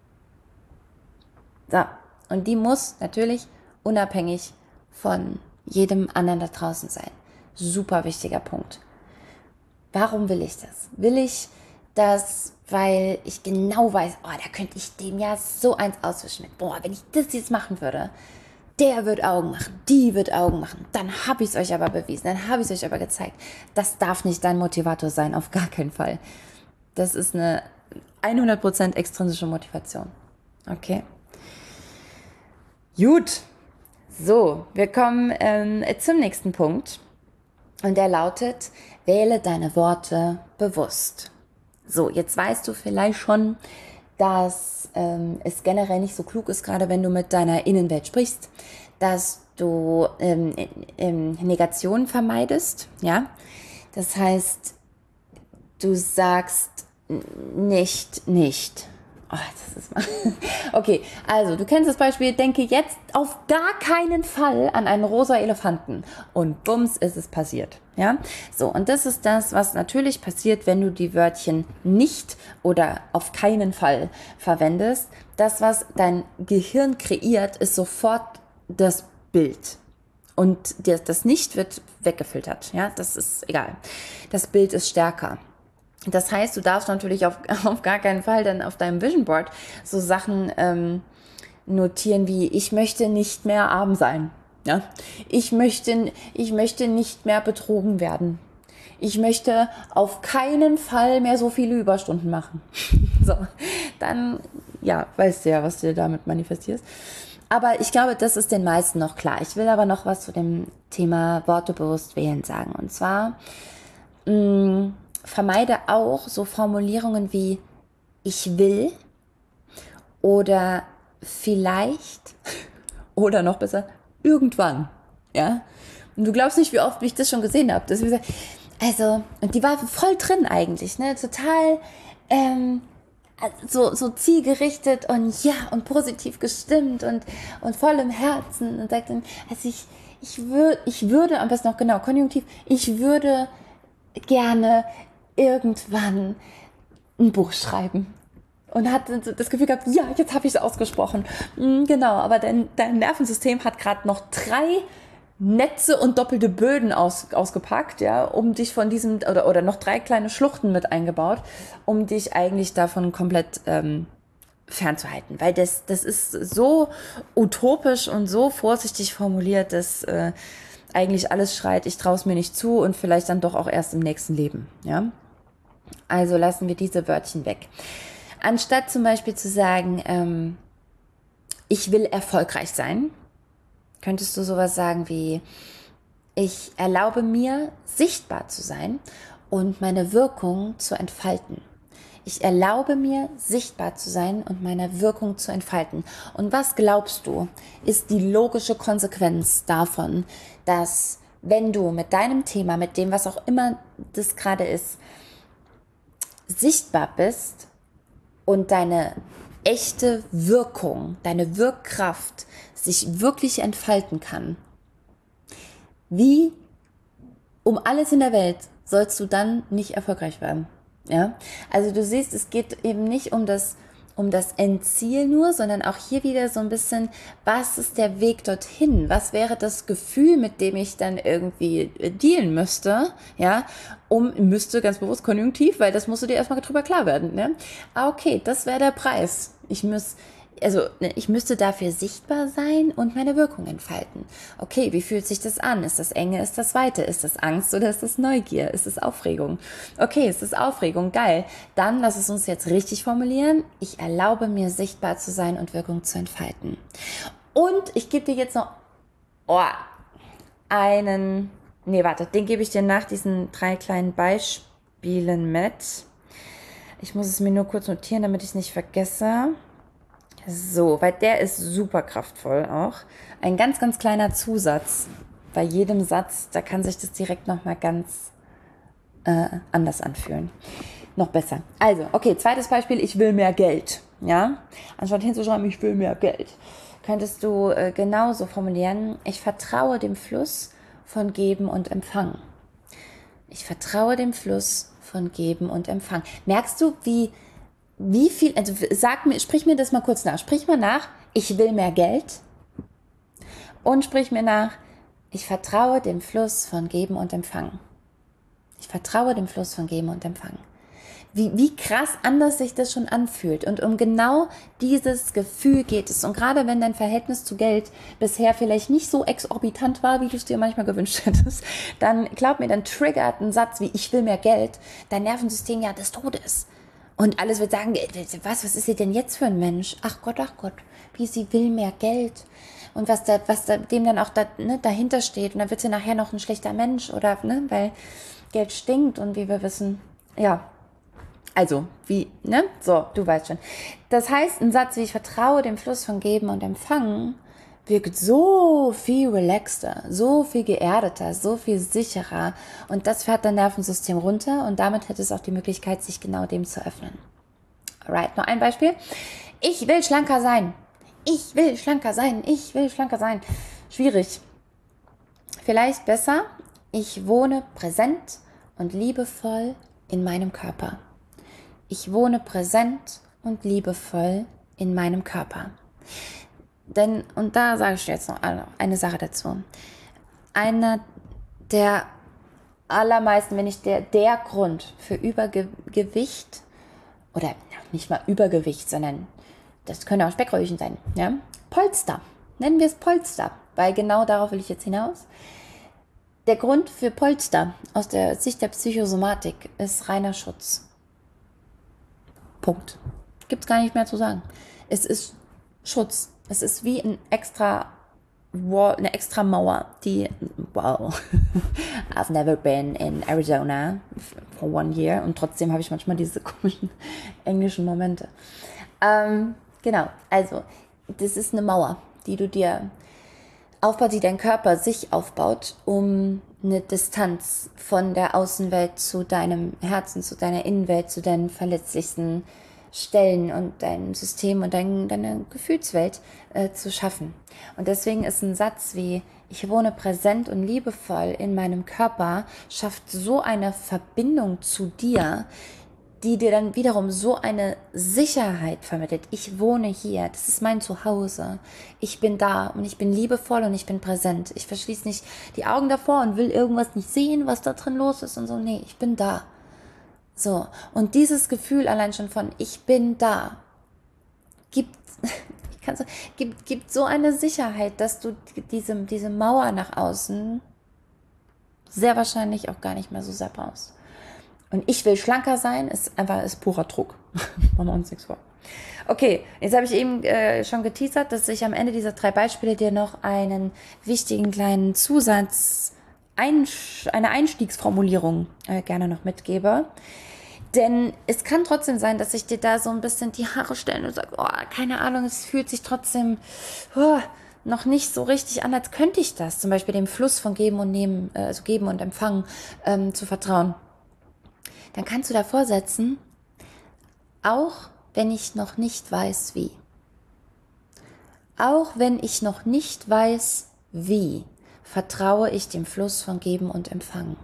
A: So, und die muss natürlich unabhängig von jedem anderen da draußen sein. Super wichtiger Punkt. Warum will ich das? Will ich das, weil ich genau weiß, oh, da könnte ich dem ja so eins auswischen mit, boah, wenn ich das jetzt machen würde, der wird Augen machen, die wird Augen machen, dann habe ich es euch aber bewiesen, dann habe ich es euch aber gezeigt. Das darf nicht dein Motivator sein, auf gar keinen Fall. Das ist eine hundert Prozent extrinsische Motivation. Okay. Gut, So, wir kommen ähm, zum nächsten Punkt und der lautet, wähle deine Worte bewusst. So, jetzt weißt du vielleicht schon, dass ähm, es generell nicht so klug ist, gerade wenn du mit deiner Innenwelt sprichst, dass du ähm, ähm, Negationen vermeidest, ja. Das heißt, du sagst nicht, nicht. Oh, das ist mal. Okay, also du kennst das Beispiel, denke jetzt auf gar keinen Fall an einen rosa Elefanten und bums ist es passiert. Ja, so, und das ist das, was natürlich passiert, wenn du die Wörtchen nicht oder auf keinen Fall verwendest. Das, was dein Gehirn kreiert, ist sofort das Bild. Und das Nicht wird weggefiltert. Ja, das ist egal. Das Bild ist stärker. Das heißt, du darfst natürlich auf, auf gar keinen Fall dann auf deinem Vision Board so Sachen ähm, notieren wie, ich möchte nicht mehr arm sein. Ja? Ich möchte, ich möchte nicht mehr betrogen werden. Ich möchte auf keinen Fall mehr so viele Überstunden machen. So, dann, ja, weißt du ja, was du damit manifestierst. Aber ich glaube, das ist den meisten noch klar. Ich will aber noch was zu dem Thema Worte bewusst wählen sagen. Und zwar, mh, vermeide auch so Formulierungen wie ich will oder vielleicht oder noch besser irgendwann. Ja? Und du glaubst nicht, wie oft ich das schon gesehen habe. Das, also, und die war voll drin eigentlich, ne? Total ähm, so, so zielgerichtet und ja, und positiv gestimmt und, und voll im Herzen und sagt dann, also ich, ich, würd, ich würde, am besten noch genau, konjunktiv, ich würde gerne irgendwann ein Buch schreiben. Und hat das Gefühl gehabt, ja, jetzt habe ich es ausgesprochen. Genau, aber dein, dein Nervensystem hat gerade noch drei Netze und doppelte Böden aus, ausgepackt, ja, um dich von diesem, oder, oder noch drei kleine Schluchten mit eingebaut, um dich eigentlich davon komplett ähm, fernzuhalten. Weil das, das ist so utopisch und so vorsichtig formuliert, dass äh, eigentlich alles schreit, ich traue es mir nicht zu und vielleicht dann doch auch erst im nächsten Leben, ja. Also lassen wir diese Wörtchen weg. Anstatt zum Beispiel zu sagen, ähm, ich will erfolgreich sein, könntest du sowas sagen wie, ich erlaube mir, sichtbar zu sein und meine Wirkung zu entfalten. Ich erlaube mir, sichtbar zu sein und meine Wirkung zu entfalten. Und was glaubst du, ist die logische Konsequenz davon, dass wenn du mit deinem Thema, mit dem, was auch immer das gerade ist, sichtbar bist und deine echte Wirkung, deine Wirkkraft sich wirklich entfalten kann, wie um alles in der Welt sollst du dann nicht erfolgreich werden? Ja, also du siehst, es geht eben nicht um das, um das Endziel nur, sondern auch hier wieder so ein bisschen, was ist der Weg dorthin? Was wäre das Gefühl, mit dem ich dann irgendwie dealen müsste? Ja, um, müsste ganz bewusst konjunktiv, weil das musst du dir erstmal drüber klar werden. Ne? Ah, okay, das wäre der Preis. Ich muss, also ich müsste dafür sichtbar sein und meine Wirkung entfalten. Okay, wie fühlt sich das an? Ist das Enge, ist das Weite? Ist das Angst oder ist das Neugier? Ist das Aufregung? Okay, ist das Aufregung? Geil. Dann lass es uns jetzt richtig formulieren. Ich erlaube mir, sichtbar zu sein und Wirkung zu entfalten. Und ich gebe dir jetzt noch oh, einen, nee, warte, den gebe ich dir nach diesen drei kleinen Beispielen mit. Ich muss es mir nur kurz notieren, damit ich es nicht vergesse. So, weil der ist super kraftvoll auch. Ein ganz, ganz kleiner Zusatz bei jedem Satz, da kann sich das direkt nochmal ganz äh, anders anfühlen. Noch besser. Also, okay, zweites Beispiel, ich will mehr Geld. Ja, anstatt hinzuschreiben, ich will mehr Geld, könntest du äh, genauso formulieren, ich vertraue dem Fluss von Geben und Empfangen. Ich vertraue dem Fluss von Geben und Empfangen. Merkst du, wie Wie viel, also sag mir, sprich mir das mal kurz nach. Sprich mal nach, ich will mehr Geld. Und sprich mir nach, ich vertraue dem Fluss von Geben und Empfangen. Ich vertraue dem Fluss von Geben und Empfangen. Wie, wie krass anders sich das schon anfühlt. Und um genau dieses Gefühl geht es. Und gerade wenn dein Verhältnis zu Geld bisher vielleicht nicht so exorbitant war, wie du es dir manchmal gewünscht hättest, dann glaub mir, dann triggert ein Satz wie ich will mehr Geld dein Nervensystem ja des Todes. Und alles wird sagen, was, was ist sie denn jetzt für ein Mensch? Ach Gott, ach Gott, wie sie will mehr Geld. und was da, was da, dem dann auch da, ne, dahinter steht. Und dann wird sie nachher noch ein schlechter Mensch oder, ne, weil Geld stinkt und wie wir wissen, ja. Also, wie, ne? So, du weißt schon. Das heißt, ein Satz wie ich vertraue dem Fluss von Geben und Empfangen wirkt so viel relaxter, so viel geerdeter, so viel sicherer und das fährt dein Nervensystem runter und damit hätte es auch die Möglichkeit, sich genau dem zu öffnen. Alright, noch ein Beispiel. Ich will schlanker sein. Ich will schlanker sein. Ich will schlanker sein. Schwierig. Vielleicht besser, ich wohne präsent und liebevoll in meinem Körper. Ich wohne präsent und liebevoll in meinem Körper. Denn, und da sage ich dir jetzt noch eine Sache dazu. Einer der allermeisten, wenn nicht der, der Grund für Übergewicht, oder nicht mal Übergewicht, sondern das können auch Speckröllchen sein, ja? Polster. Nennen wir es Polster, weil genau darauf will ich jetzt hinaus. Der Grund für Polster aus der Sicht der Psychosomatik ist reiner Schutz. Punkt. Gibt es gar nicht mehr zu sagen. Es ist Schutz. Es ist wie ein extra Wall, eine extra Mauer, die, wow, I've never been in Arizona for one year und trotzdem habe ich manchmal diese komischen englischen Momente. Ähm, genau, also das ist eine Mauer, die du dir aufbaut, die dein Körper sich aufbaut, um eine Distanz von der Außenwelt zu deinem Herzen, zu deiner Innenwelt, zu deinen verletzlichsten Stellen und dein System und dein, deine Gefühlswelt äh, zu schaffen. Und deswegen ist ein Satz wie, ich wohne präsent und liebevoll in meinem Körper, schafft so eine Verbindung zu dir, die dir dann wiederum so eine Sicherheit vermittelt. Ich wohne hier, das ist mein Zuhause. Ich bin da und ich bin liebevoll und ich bin präsent. Ich verschließe nicht die Augen davor und will irgendwas nicht sehen, was da drin los ist und so. Nee, ich bin da. So, und dieses Gefühl allein schon von ich bin da, gibt, ich kann sagen, gibt, gibt so eine Sicherheit, dass du diese, diese Mauer nach außen sehr wahrscheinlich auch gar nicht mehr so sehr brauchst. Und ich will schlanker sein, ist einfach ist purer Druck. Machen wir uns nichts vor. Okay, jetzt habe ich eben äh, schon geteasert, dass ich am Ende dieser drei Beispiele dir noch einen wichtigen kleinen Zusatz, Einsch- eine Einstiegsformulierung äh, gerne noch mitgebe. Denn es kann trotzdem sein, dass ich dir da so ein bisschen die Haare stellen und sage, oh, keine Ahnung, es fühlt sich trotzdem oh, noch nicht so richtig an, als könnte ich das. Zum Beispiel dem Fluss von Geben und Nehmen, äh, also Geben und Empfangen ähm, zu vertrauen. Dann kannst du davor setzen, auch wenn ich noch nicht weiß, wie. Auch wenn ich noch nicht weiß, wie, vertraue ich dem Fluss von Geben und Empfangen.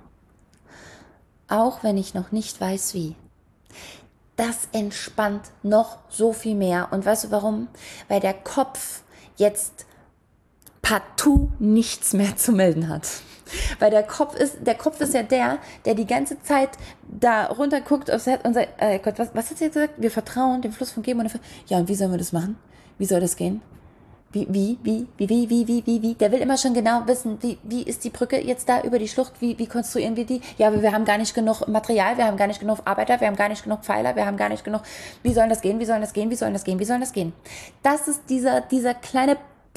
A: Auch wenn ich noch nicht weiß, wie. Das entspannt noch so viel mehr. Und weißt du warum? Weil der Kopf jetzt partout nichts mehr zu melden hat. Weil der Kopf ist, der Kopf ist ja der, der die ganze Zeit da runter guckt aufs Herz und sagt, äh Gott, was, was hat sie jetzt gesagt? Wir vertrauen dem Fluss von Geben und Empfangen. Ja, und wie sollen wir das machen? Wie soll das gehen? Wie, wie, wie, wie, wie, wie, wie, wie, wie, der will immer schon genau wissen, wie, wie ist die Brücke jetzt da über die Schlucht, wie, wie konstruieren wir die? Ja, aber wir haben gar nicht genug Material, wir haben gar nicht genug Arbeiter, wir haben gar nicht genug Pfeiler, wir haben gar nicht genug, wie soll das gehen, wie soll das gehen, wie soll das gehen, wie soll das gehen? Das ist dieser, dieser kleine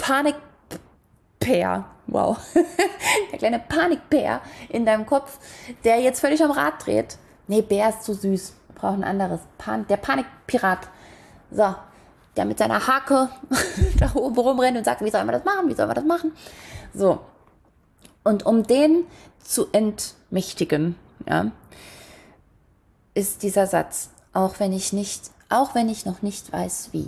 A: Panikbär, wow, der kleine Panikbär in deinem Kopf, der jetzt völlig am Rad dreht. Nee, Bär ist zu süß, wir brauchen ein anderes, Pan- der Panikpirat, so. Der mit seiner Hake da oben rumrennt und sagt, wie sollen wir das machen, wie sollen wir das machen? So. Und um den zu entmächtigen, ja, ist dieser Satz, auch wenn ich nicht, auch wenn ich noch nicht weiß, wie.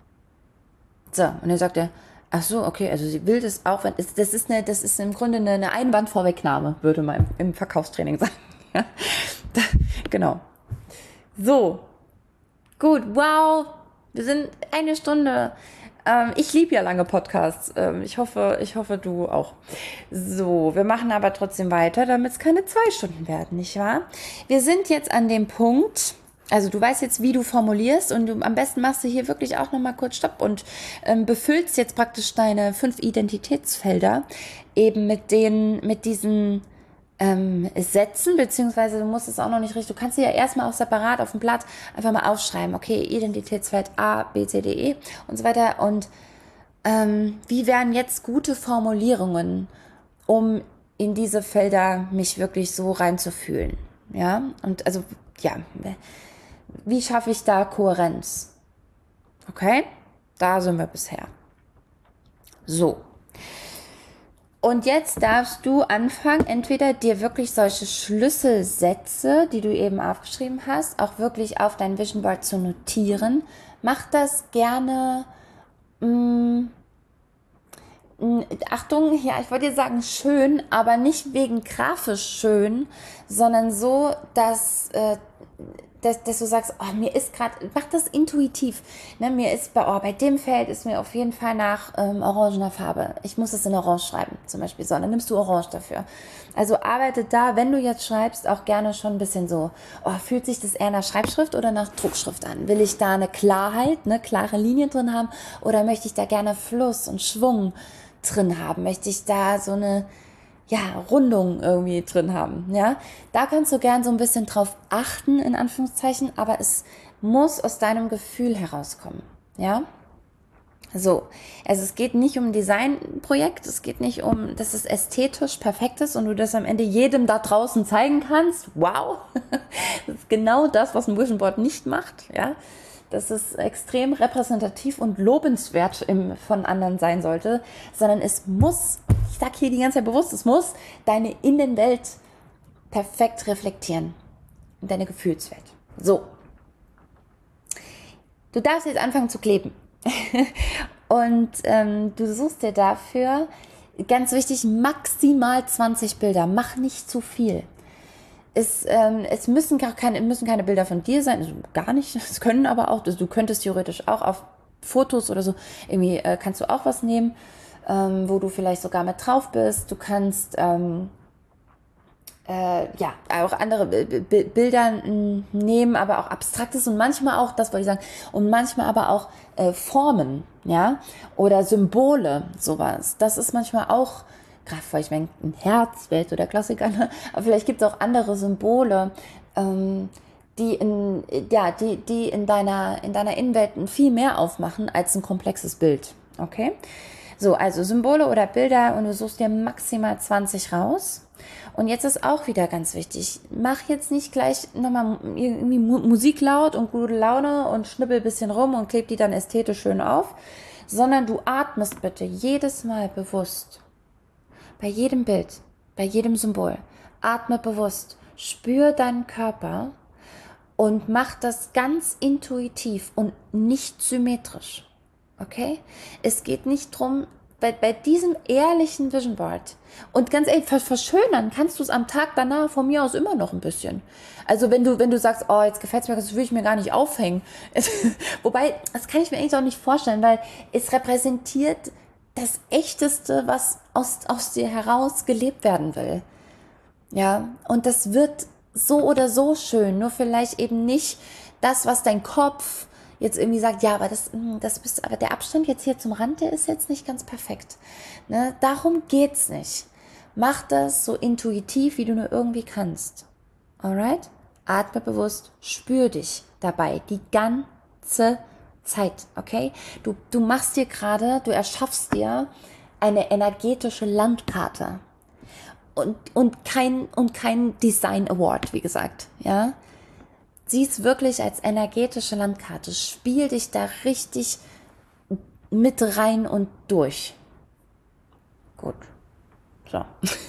A: So, und dann sagt er, ach so, okay, also sie will das auch, wenn, das ist eine, das ist im Grunde eine, eine Einwandvorwegnahme, würde man im, im Verkaufstraining sagen. Ja, da, genau. So. Gut, wow. Wir sind eine Stunde. Ähm, ich liebe ja lange Podcasts. Ähm, ich hoffe, ich hoffe, du auch. So, wir machen aber trotzdem weiter, damit es keine zwei Stunden werden, nicht wahr? Wir sind jetzt an dem Punkt, also du weißt jetzt, wie du formulierst und du am besten machst du hier wirklich auch nochmal kurz Stopp und ähm, befüllst jetzt praktisch deine fünf Identitätsfelder eben mit den, mit diesen Ähm, setzen, beziehungsweise du musst es auch noch nicht richtig, du kannst sie ja erstmal auch separat auf dem Blatt einfach mal aufschreiben, okay, Identitätsfeld A, B, C, D, E und so weiter und ähm, wie wären jetzt gute Formulierungen, um in diese Felder mich wirklich so reinzufühlen. Ja, und also, ja, wie schaffe ich da Kohärenz? Okay, da sind wir bisher. So. Und jetzt darfst du anfangen, entweder dir wirklich solche Schlüsselsätze, die du eben aufgeschrieben hast, auch wirklich auf dein Vision Board zu notieren. Mach das gerne, mh, Achtung, ja, ich wollte dir sagen schön, aber nicht wegen grafisch schön, sondern so, dass, äh, dass, dass du sagst, oh, mir ist gerade, mach das intuitiv. Ne, mir ist bei, oh, bei dem Feld ist mir auf jeden Fall nach ähm, orangener Farbe. Ich muss es in Orange schreiben, zum Beispiel. So, dann nimmst du Orange dafür. Also arbeite da, wenn du jetzt schreibst, auch gerne schon ein bisschen so, oh, fühlt sich das eher nach Schreibschrift oder nach Druckschrift an? Will ich da eine Klarheit, eine klare Linie drin haben oder möchte ich da gerne Fluss und Schwung drin haben? Möchte ich da so eine, ja, Rundung irgendwie drin haben, ja? Da kannst du gern so ein bisschen drauf achten, in Anführungszeichen, aber es muss aus deinem Gefühl herauskommen, ja? So, also es geht nicht um ein Designprojekt, es geht nicht um, dass es ästhetisch perfekt ist und du das am Ende jedem da draußen zeigen kannst. Wow, das ist genau das, was ein Vision Board nicht macht, ja? Dass es extrem repräsentativ und lobenswert im, von anderen sein sollte, sondern es muss, ich sage hier die ganze Zeit bewusst, es muss deine Innenwelt perfekt reflektieren, deine Gefühlswelt. So, du darfst jetzt anfangen zu kleben und ähm, du suchst dir dafür, ganz wichtig, maximal zwanzig Bilder, mach nicht zu viel. Es, ähm, es müssen, gar keine, müssen keine Bilder von dir sein, also gar nicht, es können aber auch, also du könntest theoretisch auch auf Fotos oder so, irgendwie äh, kannst du auch was nehmen, ähm, wo du vielleicht sogar mit drauf bist, du kannst ähm, äh, ja auch andere B B Bilder nehmen, aber auch Abstraktes und manchmal auch, das wollte ich sagen, und manchmal aber auch äh, Formen, ja, oder Symbole, sowas, das ist manchmal auch, gerade weil ich meine, ein Herz wäre so der Klassiker, ne? Aber vielleicht gibt es auch andere Symbole, ähm, die in, ja, die, die in deiner, in deiner Innenwelt viel mehr aufmachen als ein komplexes Bild. Okay? So, also Symbole oder Bilder und du suchst dir maximal zwanzig raus. Und jetzt ist auch wieder ganz wichtig, mach jetzt nicht gleich nochmal irgendwie Musik laut und gute Laune und schnippel ein bisschen rum und kleb die dann ästhetisch schön auf, sondern du atmest bitte jedes Mal bewusst. Bei jedem Bild, bei jedem Symbol, atme bewusst, spür deinen Körper und mach das ganz intuitiv und nicht symmetrisch. Okay? Es geht nicht drum, bei, bei diesem ehrlichen Vision Board und ganz ehrlich, verschönern kannst du es am Tag danach von mir aus immer noch ein bisschen. Also wenn du, wenn du sagst, oh, jetzt gefällt es mir, das will ich mir gar nicht aufhängen. Wobei, das kann ich mir eigentlich auch nicht vorstellen, weil es repräsentiert das Echteste, was aus, aus dir heraus gelebt werden will. Ja, und das wird so oder so schön, nur vielleicht eben nicht das, was dein Kopf jetzt irgendwie sagt, ja, aber das, das bist, aber der Abstand jetzt hier zum Rand, der ist jetzt nicht ganz perfekt. Ne? Darum geht's nicht. Mach das so intuitiv, wie du nur irgendwie kannst. Alright? Atme bewusst, spür dich dabei die ganze Zeit, okay? Du, du machst dir gerade, du erschaffst dir eine energetische Landkarte. Und, und, kein, und kein Design Award, wie gesagt, ja. Sieh es wirklich als energetische Landkarte. Spiel dich da richtig mit rein und durch. Gut. So.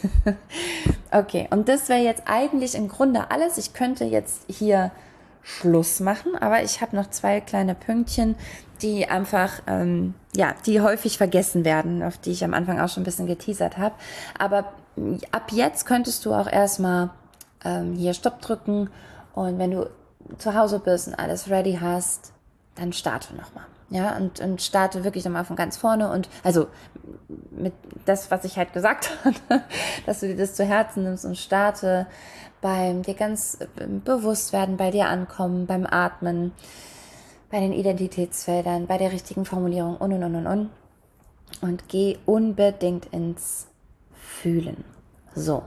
A: Okay, und das wäre jetzt eigentlich im Grunde alles. Ich könnte jetzt hier Schluss machen, aber ich habe noch zwei kleine Pünktchen, die einfach, ähm, ja, die häufig vergessen werden, auf die ich am Anfang auch schon ein bisschen geteasert habe. Aber ab jetzt könntest du auch erstmal ähm, hier Stopp drücken und wenn du zu Hause bist und alles ready hast, dann starte nochmal. Ja, und, und starte wirklich nochmal von ganz vorne und also mit das, was ich halt gesagt habe, dass du dir das zu Herzen nimmst und starte beim dir ganz bewusst werden, bei dir ankommen, beim Atmen, bei den Identitätsfeldern, bei der richtigen Formulierung und und und und und und geh unbedingt ins Fühlen. So.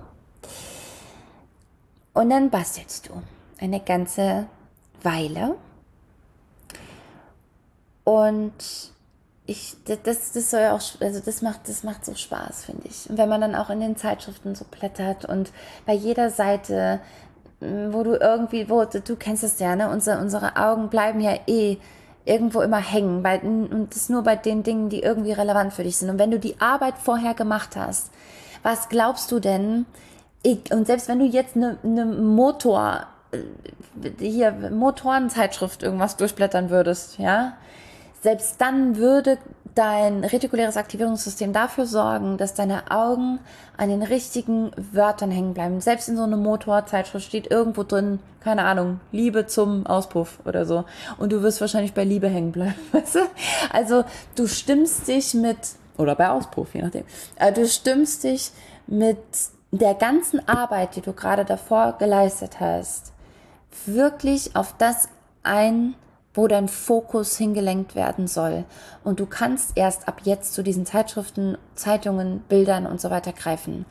A: Und dann bastelst du eine ganze Weile. Und ich, das, das soll auch, also das macht, das macht so Spaß, finde ich. Und wenn man dann auch in den Zeitschriften so blättert und bei jeder Seite, wo du irgendwie, wo, du kennst es ja, ne, unsere, unsere Augen bleiben ja eh irgendwo immer hängen, bei, und das nur bei den Dingen, die irgendwie relevant für dich sind. Und wenn du die Arbeit vorher gemacht hast, was glaubst du denn, ich, und selbst wenn du jetzt eine, eine Motor, hier Motorenzeitschrift irgendwas durchblättern würdest, ja, selbst dann würde dein retikuläres Aktivierungssystem dafür sorgen, dass deine Augen an den richtigen Wörtern hängen bleiben. Selbst in so einer Motorzeitschrift steht irgendwo drin, keine Ahnung, Liebe zum Auspuff oder so. Und du wirst wahrscheinlich bei Liebe hängen bleiben, weißt du? Also du stimmst dich mit, oder bei Auspuff, je nachdem, du stimmst dich mit der ganzen Arbeit, die du gerade davor geleistet hast, wirklich auf das ein, wo dein Fokus hingelenkt werden soll. Und du kannst erst ab jetzt zu diesen Zeitschriften, Zeitungen, Bildern und so weiter greifen.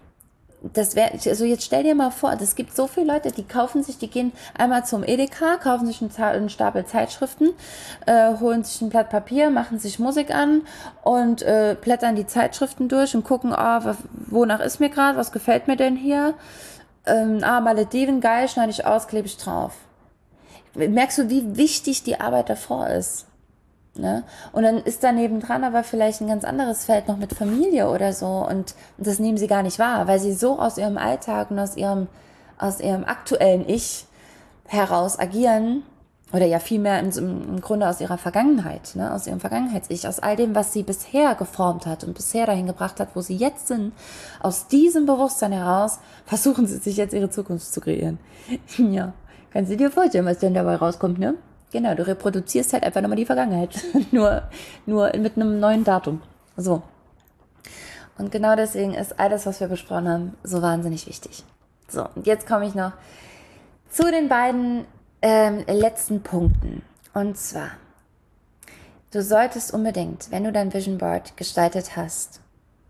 A: Das wäre, also jetzt stell dir mal vor, es gibt so viele Leute, die kaufen sich, die gehen einmal zum Edeka, kaufen sich einen, einen Stapel Zeitschriften, äh, holen sich ein Blatt Papier, machen sich Musik an und äh, blättern die Zeitschriften durch und gucken, oh, wonach ist mir gerade, was gefällt mir denn hier? Ähm, ah, Malediven, geil, schneide ich aus, klebe ich drauf. Merkst du, wie wichtig die Arbeit davor ist? Ne? Und dann ist da nebendran aber vielleicht ein ganz anderes Feld noch mit Familie oder so und das nehmen sie gar nicht wahr, weil sie so aus ihrem Alltag und aus ihrem, aus ihrem aktuellen Ich heraus agieren oder ja vielmehr im, im Grunde aus ihrer Vergangenheit, ne? Aus ihrem Vergangenheits-Ich, aus all dem, was sie bisher geformt hat und bisher dahin gebracht hat, wo sie jetzt sind. Aus diesem Bewusstsein heraus versuchen sie sich jetzt ihre Zukunft zu kreieren. Ja, kannst du dir vorstellen, was denn dabei rauskommt, ne? Genau, du reproduzierst halt einfach nochmal die Vergangenheit. nur, nur mit einem neuen Datum. So. Und genau deswegen ist all das, was wir besprochen haben, so wahnsinnig wichtig. So, und jetzt komme ich noch zu den beiden ähm, letzten Punkten. Und zwar, du solltest unbedingt, wenn du dein Vision Board gestaltet hast,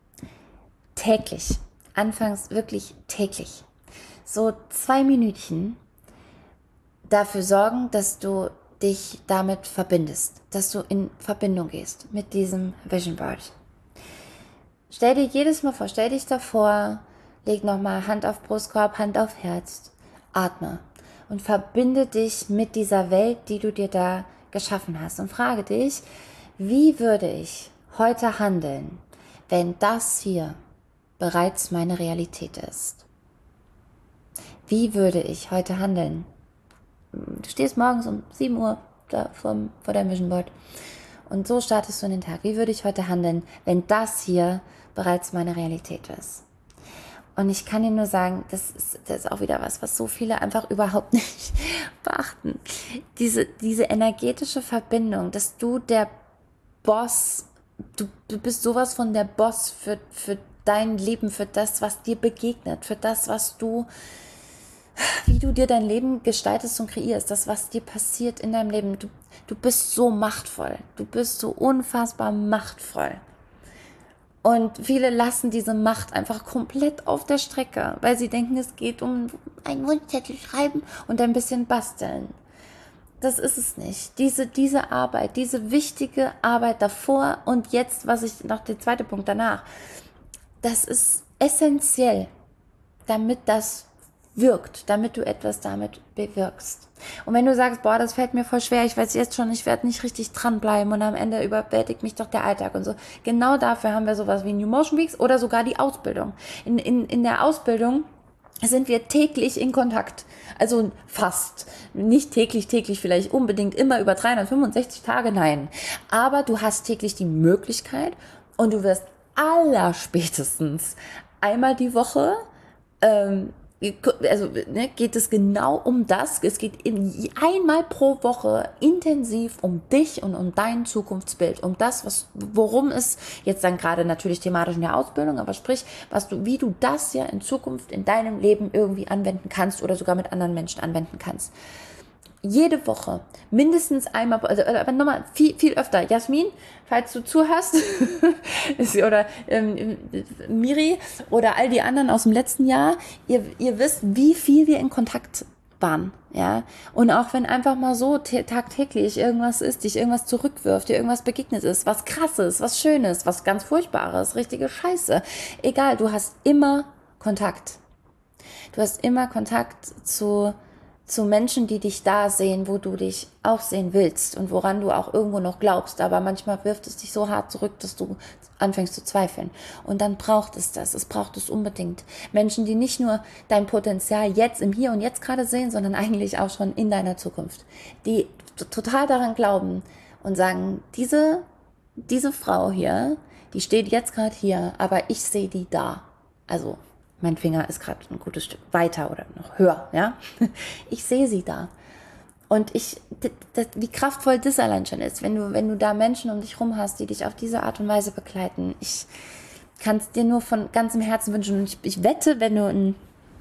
A: täglich, anfangs wirklich täglich, so zwei Minütchen dafür sorgen, dass du dich damit verbindest, dass du in Verbindung gehst mit diesem Vision Board. Stell dir jedes Mal vor, stell dich davor, leg nochmal Hand auf Brustkorb, Hand auf Herz, atme und verbinde dich mit dieser Welt, die du dir da geschaffen hast und frage dich, wie würde ich heute handeln, wenn das hier bereits meine Realität ist? Wie würde ich heute handeln? Du stehst morgens um sieben Uhr da vom, vor deinem Vision Board und so startest du in den Tag. Wie würde ich heute handeln, wenn das hier bereits meine Realität ist? Und ich kann dir nur sagen, das ist, das ist auch wieder was, was so viele einfach überhaupt nicht beachten. Diese, diese energetische Verbindung, dass du der Boss, du, du bist sowas von der Boss für, für dein Leben, für das, was dir begegnet, für das, was du wie du dir dein Leben gestaltest und kreierst, das, was dir passiert in deinem Leben. Du, du bist so machtvoll. Du bist so unfassbar machtvoll. Und viele lassen diese Macht einfach komplett auf der Strecke, weil sie denken, es geht um einen Wunschzettel schreiben und ein bisschen basteln. Das ist es nicht. Diese, diese Arbeit, diese wichtige Arbeit davor und jetzt, was ich noch, der zweite Punkt danach, das ist essentiell, damit das wirkt, damit du etwas damit bewirkst. Und wenn du sagst, boah, das fällt mir voll schwer, ich weiß jetzt schon, ich werde nicht richtig dranbleiben und am Ende überwältigt mich doch der Alltag und so. Genau dafür haben wir sowas wie New Motion Weeks oder sogar die Ausbildung. In, in, in der Ausbildung sind wir täglich in Kontakt. Also fast. Nicht täglich, täglich vielleicht unbedingt immer über dreihundertfünfundsechzig Tage, nein. Aber du hast täglich die Möglichkeit und du wirst allerspätestens einmal die Woche ähm, also ne, geht es genau um das. Es geht in, einmal pro Woche intensiv um dich und um dein Zukunftsbild, um das, was, worum es jetzt dann gerade natürlich thematisch in der Ausbildung, aber sprich, was du, wie du das ja in Zukunft in deinem Leben irgendwie anwenden kannst oder sogar mit anderen Menschen anwenden kannst. Jede Woche, mindestens einmal, also, aber nochmal viel, viel öfter. Jasmin, falls du zuhörst, oder ähm, Miri oder all die anderen aus dem letzten Jahr, ihr, ihr wisst, wie viel wir in Kontakt Nachbarn, ja. Und auch wenn einfach mal so t- tagtäglich irgendwas ist, dich irgendwas zurückwirft, dir irgendwas begegnet ist, was Krasses, was Schönes, was ganz Furchtbares, richtige Scheiße. Egal, du hast immer Kontakt. Du hast immer Kontakt zu, zu Menschen, die dich da sehen, wo du dich auch sehen willst und woran du auch irgendwo noch glaubst. Aber manchmal wirft es dich so hart zurück, dass du anfängst zu zweifeln. Und dann braucht es das. Es braucht es unbedingt. Menschen, die nicht nur dein Potenzial jetzt im Hier und Jetzt gerade sehen, sondern eigentlich auch schon in deiner Zukunft. Die total daran glauben und sagen, diese, diese Frau hier, die steht jetzt gerade hier, aber ich sehe die da. Also mein Finger ist gerade ein gutes Stück weiter oder noch höher, ja. Ich sehe sie da. Und ich, das, wie kraftvoll das allein schon ist, wenn du, wenn du da Menschen um dich rum hast, die dich auf diese Art und Weise begleiten. Ich kann es dir nur von ganzem Herzen wünschen. Und ich, ich wette, wenn du ein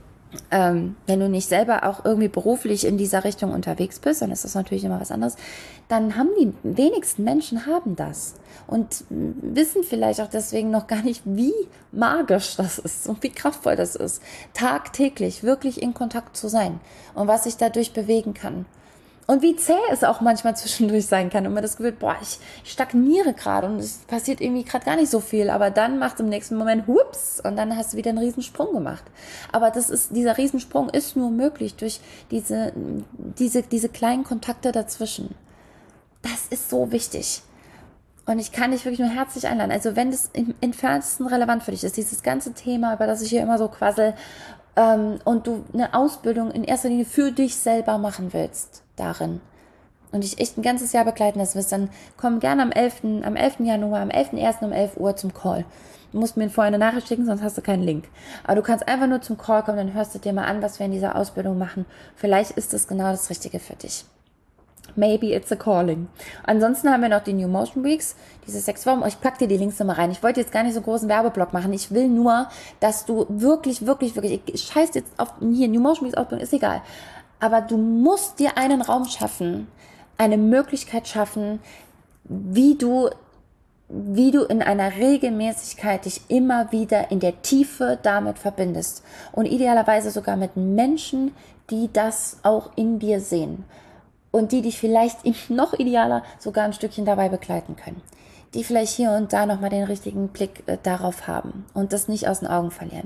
A: Ähm, wenn du nicht selber auch irgendwie beruflich in dieser Richtung unterwegs bist, dann ist das natürlich immer was anderes, dann haben die wenigsten Menschen haben das und wissen vielleicht auch deswegen noch gar nicht, wie magisch das ist und wie kraftvoll das ist, tagtäglich wirklich in Kontakt zu sein und was sich dadurch bewegen kann. Und wie zäh es auch manchmal zwischendurch sein kann und man das Gefühl, boah, ich, ich stagniere gerade und es passiert irgendwie gerade gar nicht so viel, aber dann macht es im nächsten Moment hups und dann hast du wieder einen Riesensprung gemacht. Aber das ist, dieser Riesensprung ist nur möglich durch diese, diese, diese kleinen Kontakte dazwischen. Das ist so wichtig. Und ich kann dich wirklich nur herzlich einladen. Also wenn das im entferntesten relevant für dich ist, dieses ganze Thema, über das ich hier immer so quassel, ähm, und du eine Ausbildung in erster Linie für dich selber machen willst, darin und dich echt ein ganzes Jahr begleiten lassen willst, dann komm gerne am elften am elften Januar, am elften ersten um elf Uhr zum Call. Du musst mir vorher eine Nachricht schicken, sonst hast du keinen Link. Aber du kannst einfach nur zum Call kommen, dann hörst du dir mal an, was wir in dieser Ausbildung machen. Vielleicht ist das genau das Richtige für dich. Maybe it's a calling. Ansonsten haben wir noch die New Motion Weeks, diese sechs Wochen. Ich packe dir die Links nochmal rein. Ich wollte jetzt gar nicht so einen großen Werbeblock machen. Ich will nur, dass du wirklich, wirklich, wirklich, ich scheiß jetzt auf hier, New Motion Weeks Ausbildung, ist egal. Aber du musst dir einen Raum schaffen, eine Möglichkeit schaffen, wie du, wie du in einer Regelmäßigkeit dich immer wieder in der Tiefe damit verbindest. Und idealerweise sogar mit Menschen, die das auch in dir sehen. Und die dich vielleicht noch idealer sogar ein Stückchen dabei begleiten können. Die vielleicht hier und da nochmal den richtigen Blick äh, darauf haben und das nicht aus den Augen verlieren.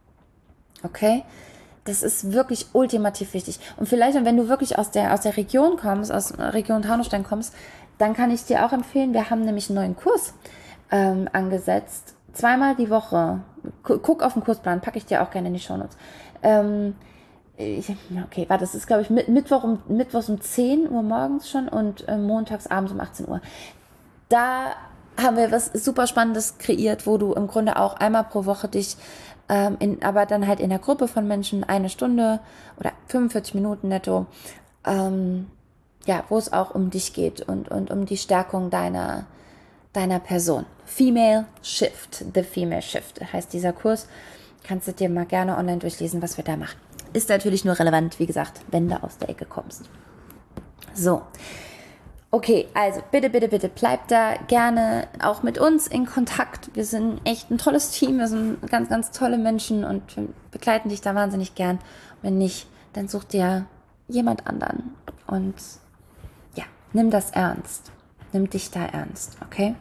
A: Okay? Das ist wirklich ultimativ wichtig. Und vielleicht, wenn du wirklich aus der, aus der Region kommst, aus der Region Taunusstein kommst, dann kann ich dir auch empfehlen, wir haben nämlich einen neuen Kurs ähm, angesetzt. Zweimal die Woche. Guck auf den Kursplan, packe ich dir auch gerne in die Shownotes. Ähm, ich, okay, warte, das ist, glaube ich, Mittwoch um, Mittwochs um zehn Uhr morgens schon und äh, montags abends um achtzehn Uhr. Da haben wir was super Spannendes kreiert, wo du im Grunde auch einmal pro Woche dich Ähm, in, aber dann halt in der Gruppe von Menschen eine Stunde oder fünfundvierzig Minuten netto, ähm, ja, wo es auch um dich geht und, und um die Stärkung deiner, deiner Person. Female Shift, The Female Shift heißt dieser Kurs. Kannst du dir mal gerne online durchlesen, was wir da machen. Ist natürlich nur relevant, wie gesagt, wenn du aus der Ecke kommst. So. Okay, also bitte, bitte, bitte bleib da gerne auch mit uns in Kontakt. Wir sind echt ein tolles Team, wir sind ganz, ganz tolle Menschen und wir begleiten dich da wahnsinnig gern. Wenn nicht, dann such dir jemand anderen und ja, nimm das ernst. Nimm dich da ernst, okay?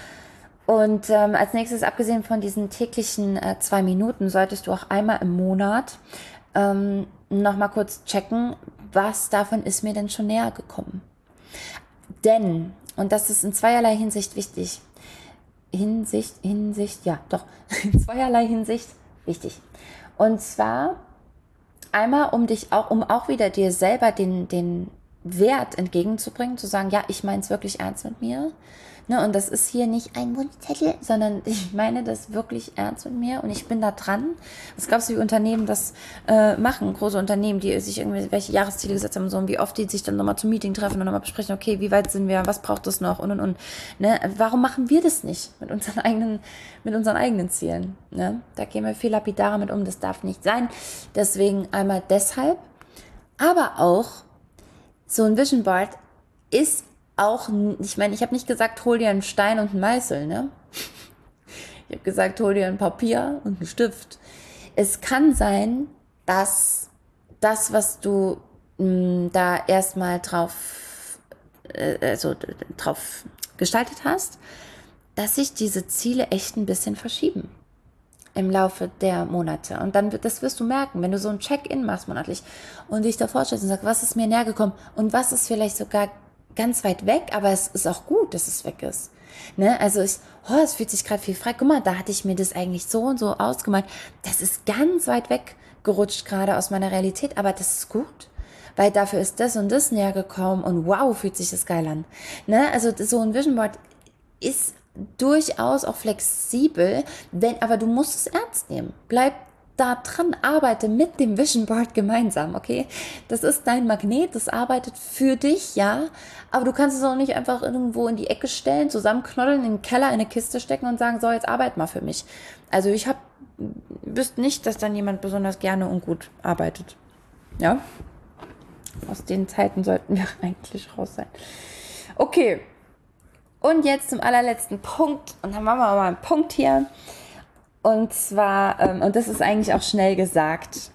A: Und ähm, als nächstes, abgesehen von diesen täglichen äh, zwei Minuten, solltest du auch einmal im Monat ähm, nochmal kurz checken, was davon ist mir denn schon näher gekommen. Denn, und das ist in zweierlei Hinsicht wichtig, Hinsicht, Hinsicht, ja, doch, in zweierlei Hinsicht wichtig. Und zwar einmal, um dich auch, um auch wieder dir selber den, den Wert entgegenzubringen, zu sagen, ja, ich meine es wirklich ernst mit mir. Ne, und das ist hier nicht ein Wunschzettel, sondern ich meine das wirklich ernst mit mir und ich bin da dran. Was glaubst du, wie Unternehmen das äh, machen? Große Unternehmen, die sich irgendwelche Jahresziele gesetzt haben, so und wie oft die sich dann nochmal zum Meeting treffen und nochmal besprechen, okay, wie weit sind wir, was braucht es noch und und und. Ne? Warum machen wir das nicht mit unseren eigenen, mit unseren eigenen Zielen? Ne? Da gehen wir viel lapidarer mit um, das darf nicht sein. Deswegen einmal deshalb, aber auch so ein Vision Board ist auch, ich meine, ich habe nicht gesagt, hol dir einen Stein und einen Meißel, ne? Ich habe gesagt, hol dir ein Papier und einen Stift. Es kann sein, dass das, was du mh, da erstmal drauf, äh, also drauf gestaltet hast, dass sich diese Ziele echt ein bisschen verschieben im Laufe der Monate. Und dann, das wirst du merken, wenn du so ein Check-in machst monatlich und dich da vorstellst und sagst, was ist mir näher gekommen und was ist vielleicht sogar ganz weit weg, aber es ist auch gut, dass es weg ist. Ne? Also ich, oh, es fühlt sich gerade viel frei. Guck mal, da hatte ich mir das eigentlich so und so ausgemalt. Das ist ganz weit weg gerutscht gerade aus meiner Realität, aber das ist gut. Weil dafür ist das und das näher gekommen und wow, fühlt sich das geil an. Ne? Also so ein Vision Board ist durchaus auch flexibel, wenn, aber du musst es ernst nehmen. Bleib da dran, arbeite mit dem Vision Board gemeinsam, okay? Das ist dein Magnet, das arbeitet für dich, ja, aber du kannst es auch nicht einfach irgendwo in die Ecke stellen, zusammenknoddeln, in den Keller, in eine Kiste stecken und sagen, so, jetzt arbeit mal für mich. Also ich habe, wüsste nicht, dass dann jemand besonders gerne und gut arbeitet, ja? Aus den Zeiten sollten wir eigentlich raus sein. Okay. Und jetzt zum allerletzten Punkt. Und dann machen wir mal einen Punkt hier. Und zwar, ähm, und das ist eigentlich auch schnell gesagt.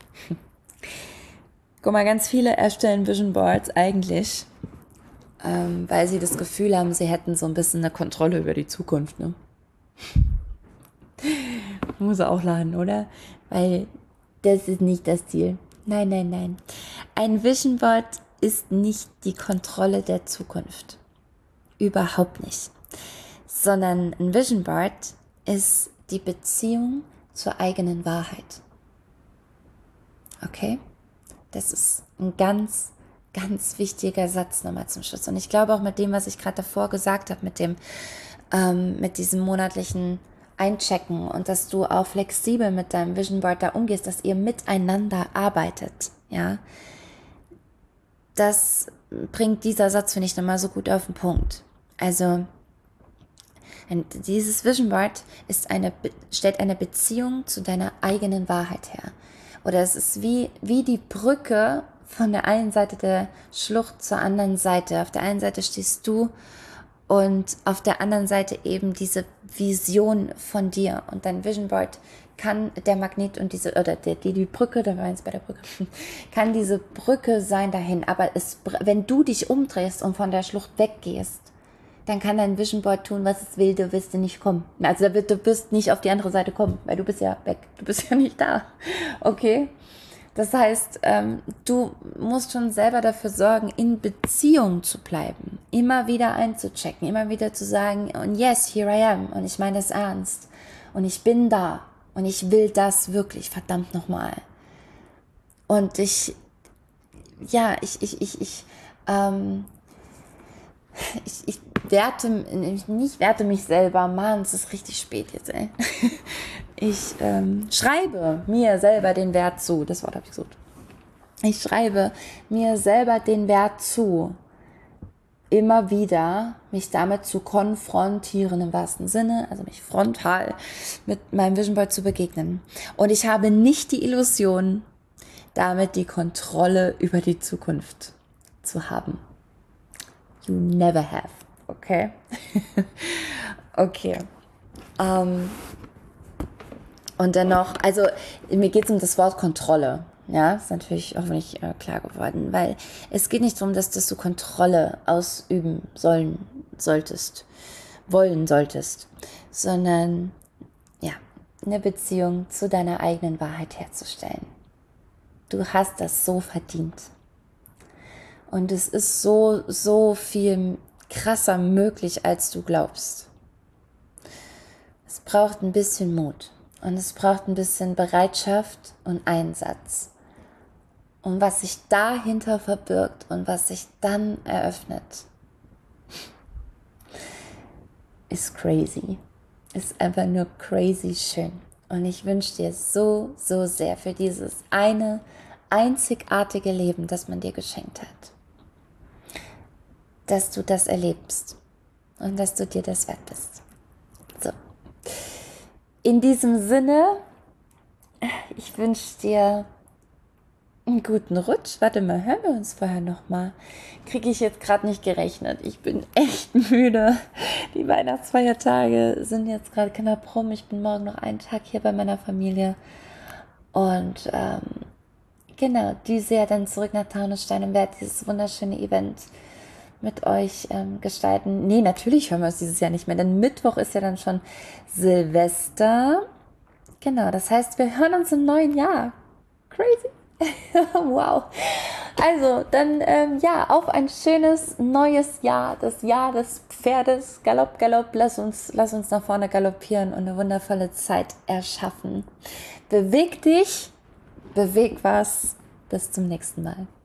A: Guck mal, ganz viele erstellen Vision Boards eigentlich, ähm, weil sie das Gefühl haben, sie hätten so ein bisschen eine Kontrolle über die Zukunft. Ne? Muss auch lachen, oder? Weil das ist nicht das Ziel. Nein, nein, nein. Ein Vision Board ist nicht die Kontrolle der Zukunft. Überhaupt nicht. Sondern ein Vision Board ist die Beziehung zur eigenen Wahrheit. Okay? Das ist ein ganz, ganz wichtiger Satz nochmal zum Schluss. Und ich glaube auch mit dem, was ich gerade davor gesagt habe, mit dem, ähm, mit diesem monatlichen Einchecken und dass du auch flexibel mit deinem Vision Board da umgehst, dass ihr miteinander arbeitet, ja. Das bringt dieser Satz, finde ich, nochmal so gut auf den Punkt. Also, dieses Vision Board ist eine, stellt eine Beziehung zu deiner eigenen Wahrheit her. Oder es ist wie, wie die Brücke von der einen Seite der Schlucht zur anderen Seite. Auf der einen Seite stehst du und auf der anderen Seite eben diese Vision von dir. Und dein Vision Board kann der Magnet und diese, oder die, die Brücke, da war eins bei der Brücke, kann diese Brücke sein dahin. Aber es, wenn du dich umdrehst und von der Schlucht weggehst, dann kann dein Vision Board tun, was es will, du wirst nicht kommen. Also du wirst nicht auf die andere Seite kommen, weil du bist ja weg, du bist ja nicht da. Okay? Das heißt, ähm, du musst schon selber dafür sorgen, in Beziehung zu bleiben, immer wieder einzuchecken, immer wieder zu sagen, und yes, here I am, und ich meine das ernst, und ich bin da, und ich will das wirklich, verdammt nochmal. Und ich, ja, ich, ich, ich, ich, ähm, Ich, ich werte, nicht werte mich selber, Mann, es ist richtig spät jetzt, ey. Ich ähm, schreibe mir selber den Wert zu, das Wort habe ich gesucht. Ich schreibe mir selber den Wert zu, immer wieder mich damit zu konfrontieren, im wahrsten Sinne, also mich frontal mit meinem Vision Board zu begegnen. Und ich habe nicht die Illusion, damit die Kontrolle über die Zukunft zu haben. You never have, okay? Okay. Um, und dann noch, also mir geht es um das Wort Kontrolle. Ja, ist natürlich auch nicht äh, klar geworden, weil es geht nicht darum, dass, dass du Kontrolle ausüben sollen solltest, wollen solltest, sondern ja, eine Beziehung zu deiner eigenen Wahrheit herzustellen. Du hast das so verdient. Und es ist so, so viel krasser möglich, als du glaubst. Es braucht ein bisschen Mut und es braucht ein bisschen Bereitschaft und Einsatz. Und was sich dahinter verbirgt und was sich dann eröffnet, ist crazy. Ist einfach nur crazy schön. Und ich wünsche dir so, so sehr für dieses eine einzigartige Leben, das man dir geschenkt hat, dass du das erlebst und dass du dir das wert bist. So. In diesem Sinne, ich wünsche dir einen guten Rutsch. Warte mal, hören wir uns vorher nochmal. Kriege ich jetzt gerade nicht gerechnet. Ich bin echt müde. Die Weihnachtsfeiertage sind jetzt gerade knapp rum. Ich bin morgen noch einen Tag hier bei meiner Familie. Und ähm, genau, düse ja dann zurück nach Taunusstein und werde dieses wunderschöne Event mit euch ähm, gestalten. Nee, natürlich hören wir uns dieses Jahr nicht mehr, denn Mittwoch ist ja dann schon Silvester. Genau, das heißt, wir hören uns im neuen Jahr. Crazy. Wow. Also, dann ähm, ja, auf ein schönes neues Jahr, das Jahr des Pferdes. Galopp, Galopp, lass uns, lass uns nach vorne galoppieren und eine wundervolle Zeit erschaffen. Beweg dich, beweg was. Bis zum nächsten Mal.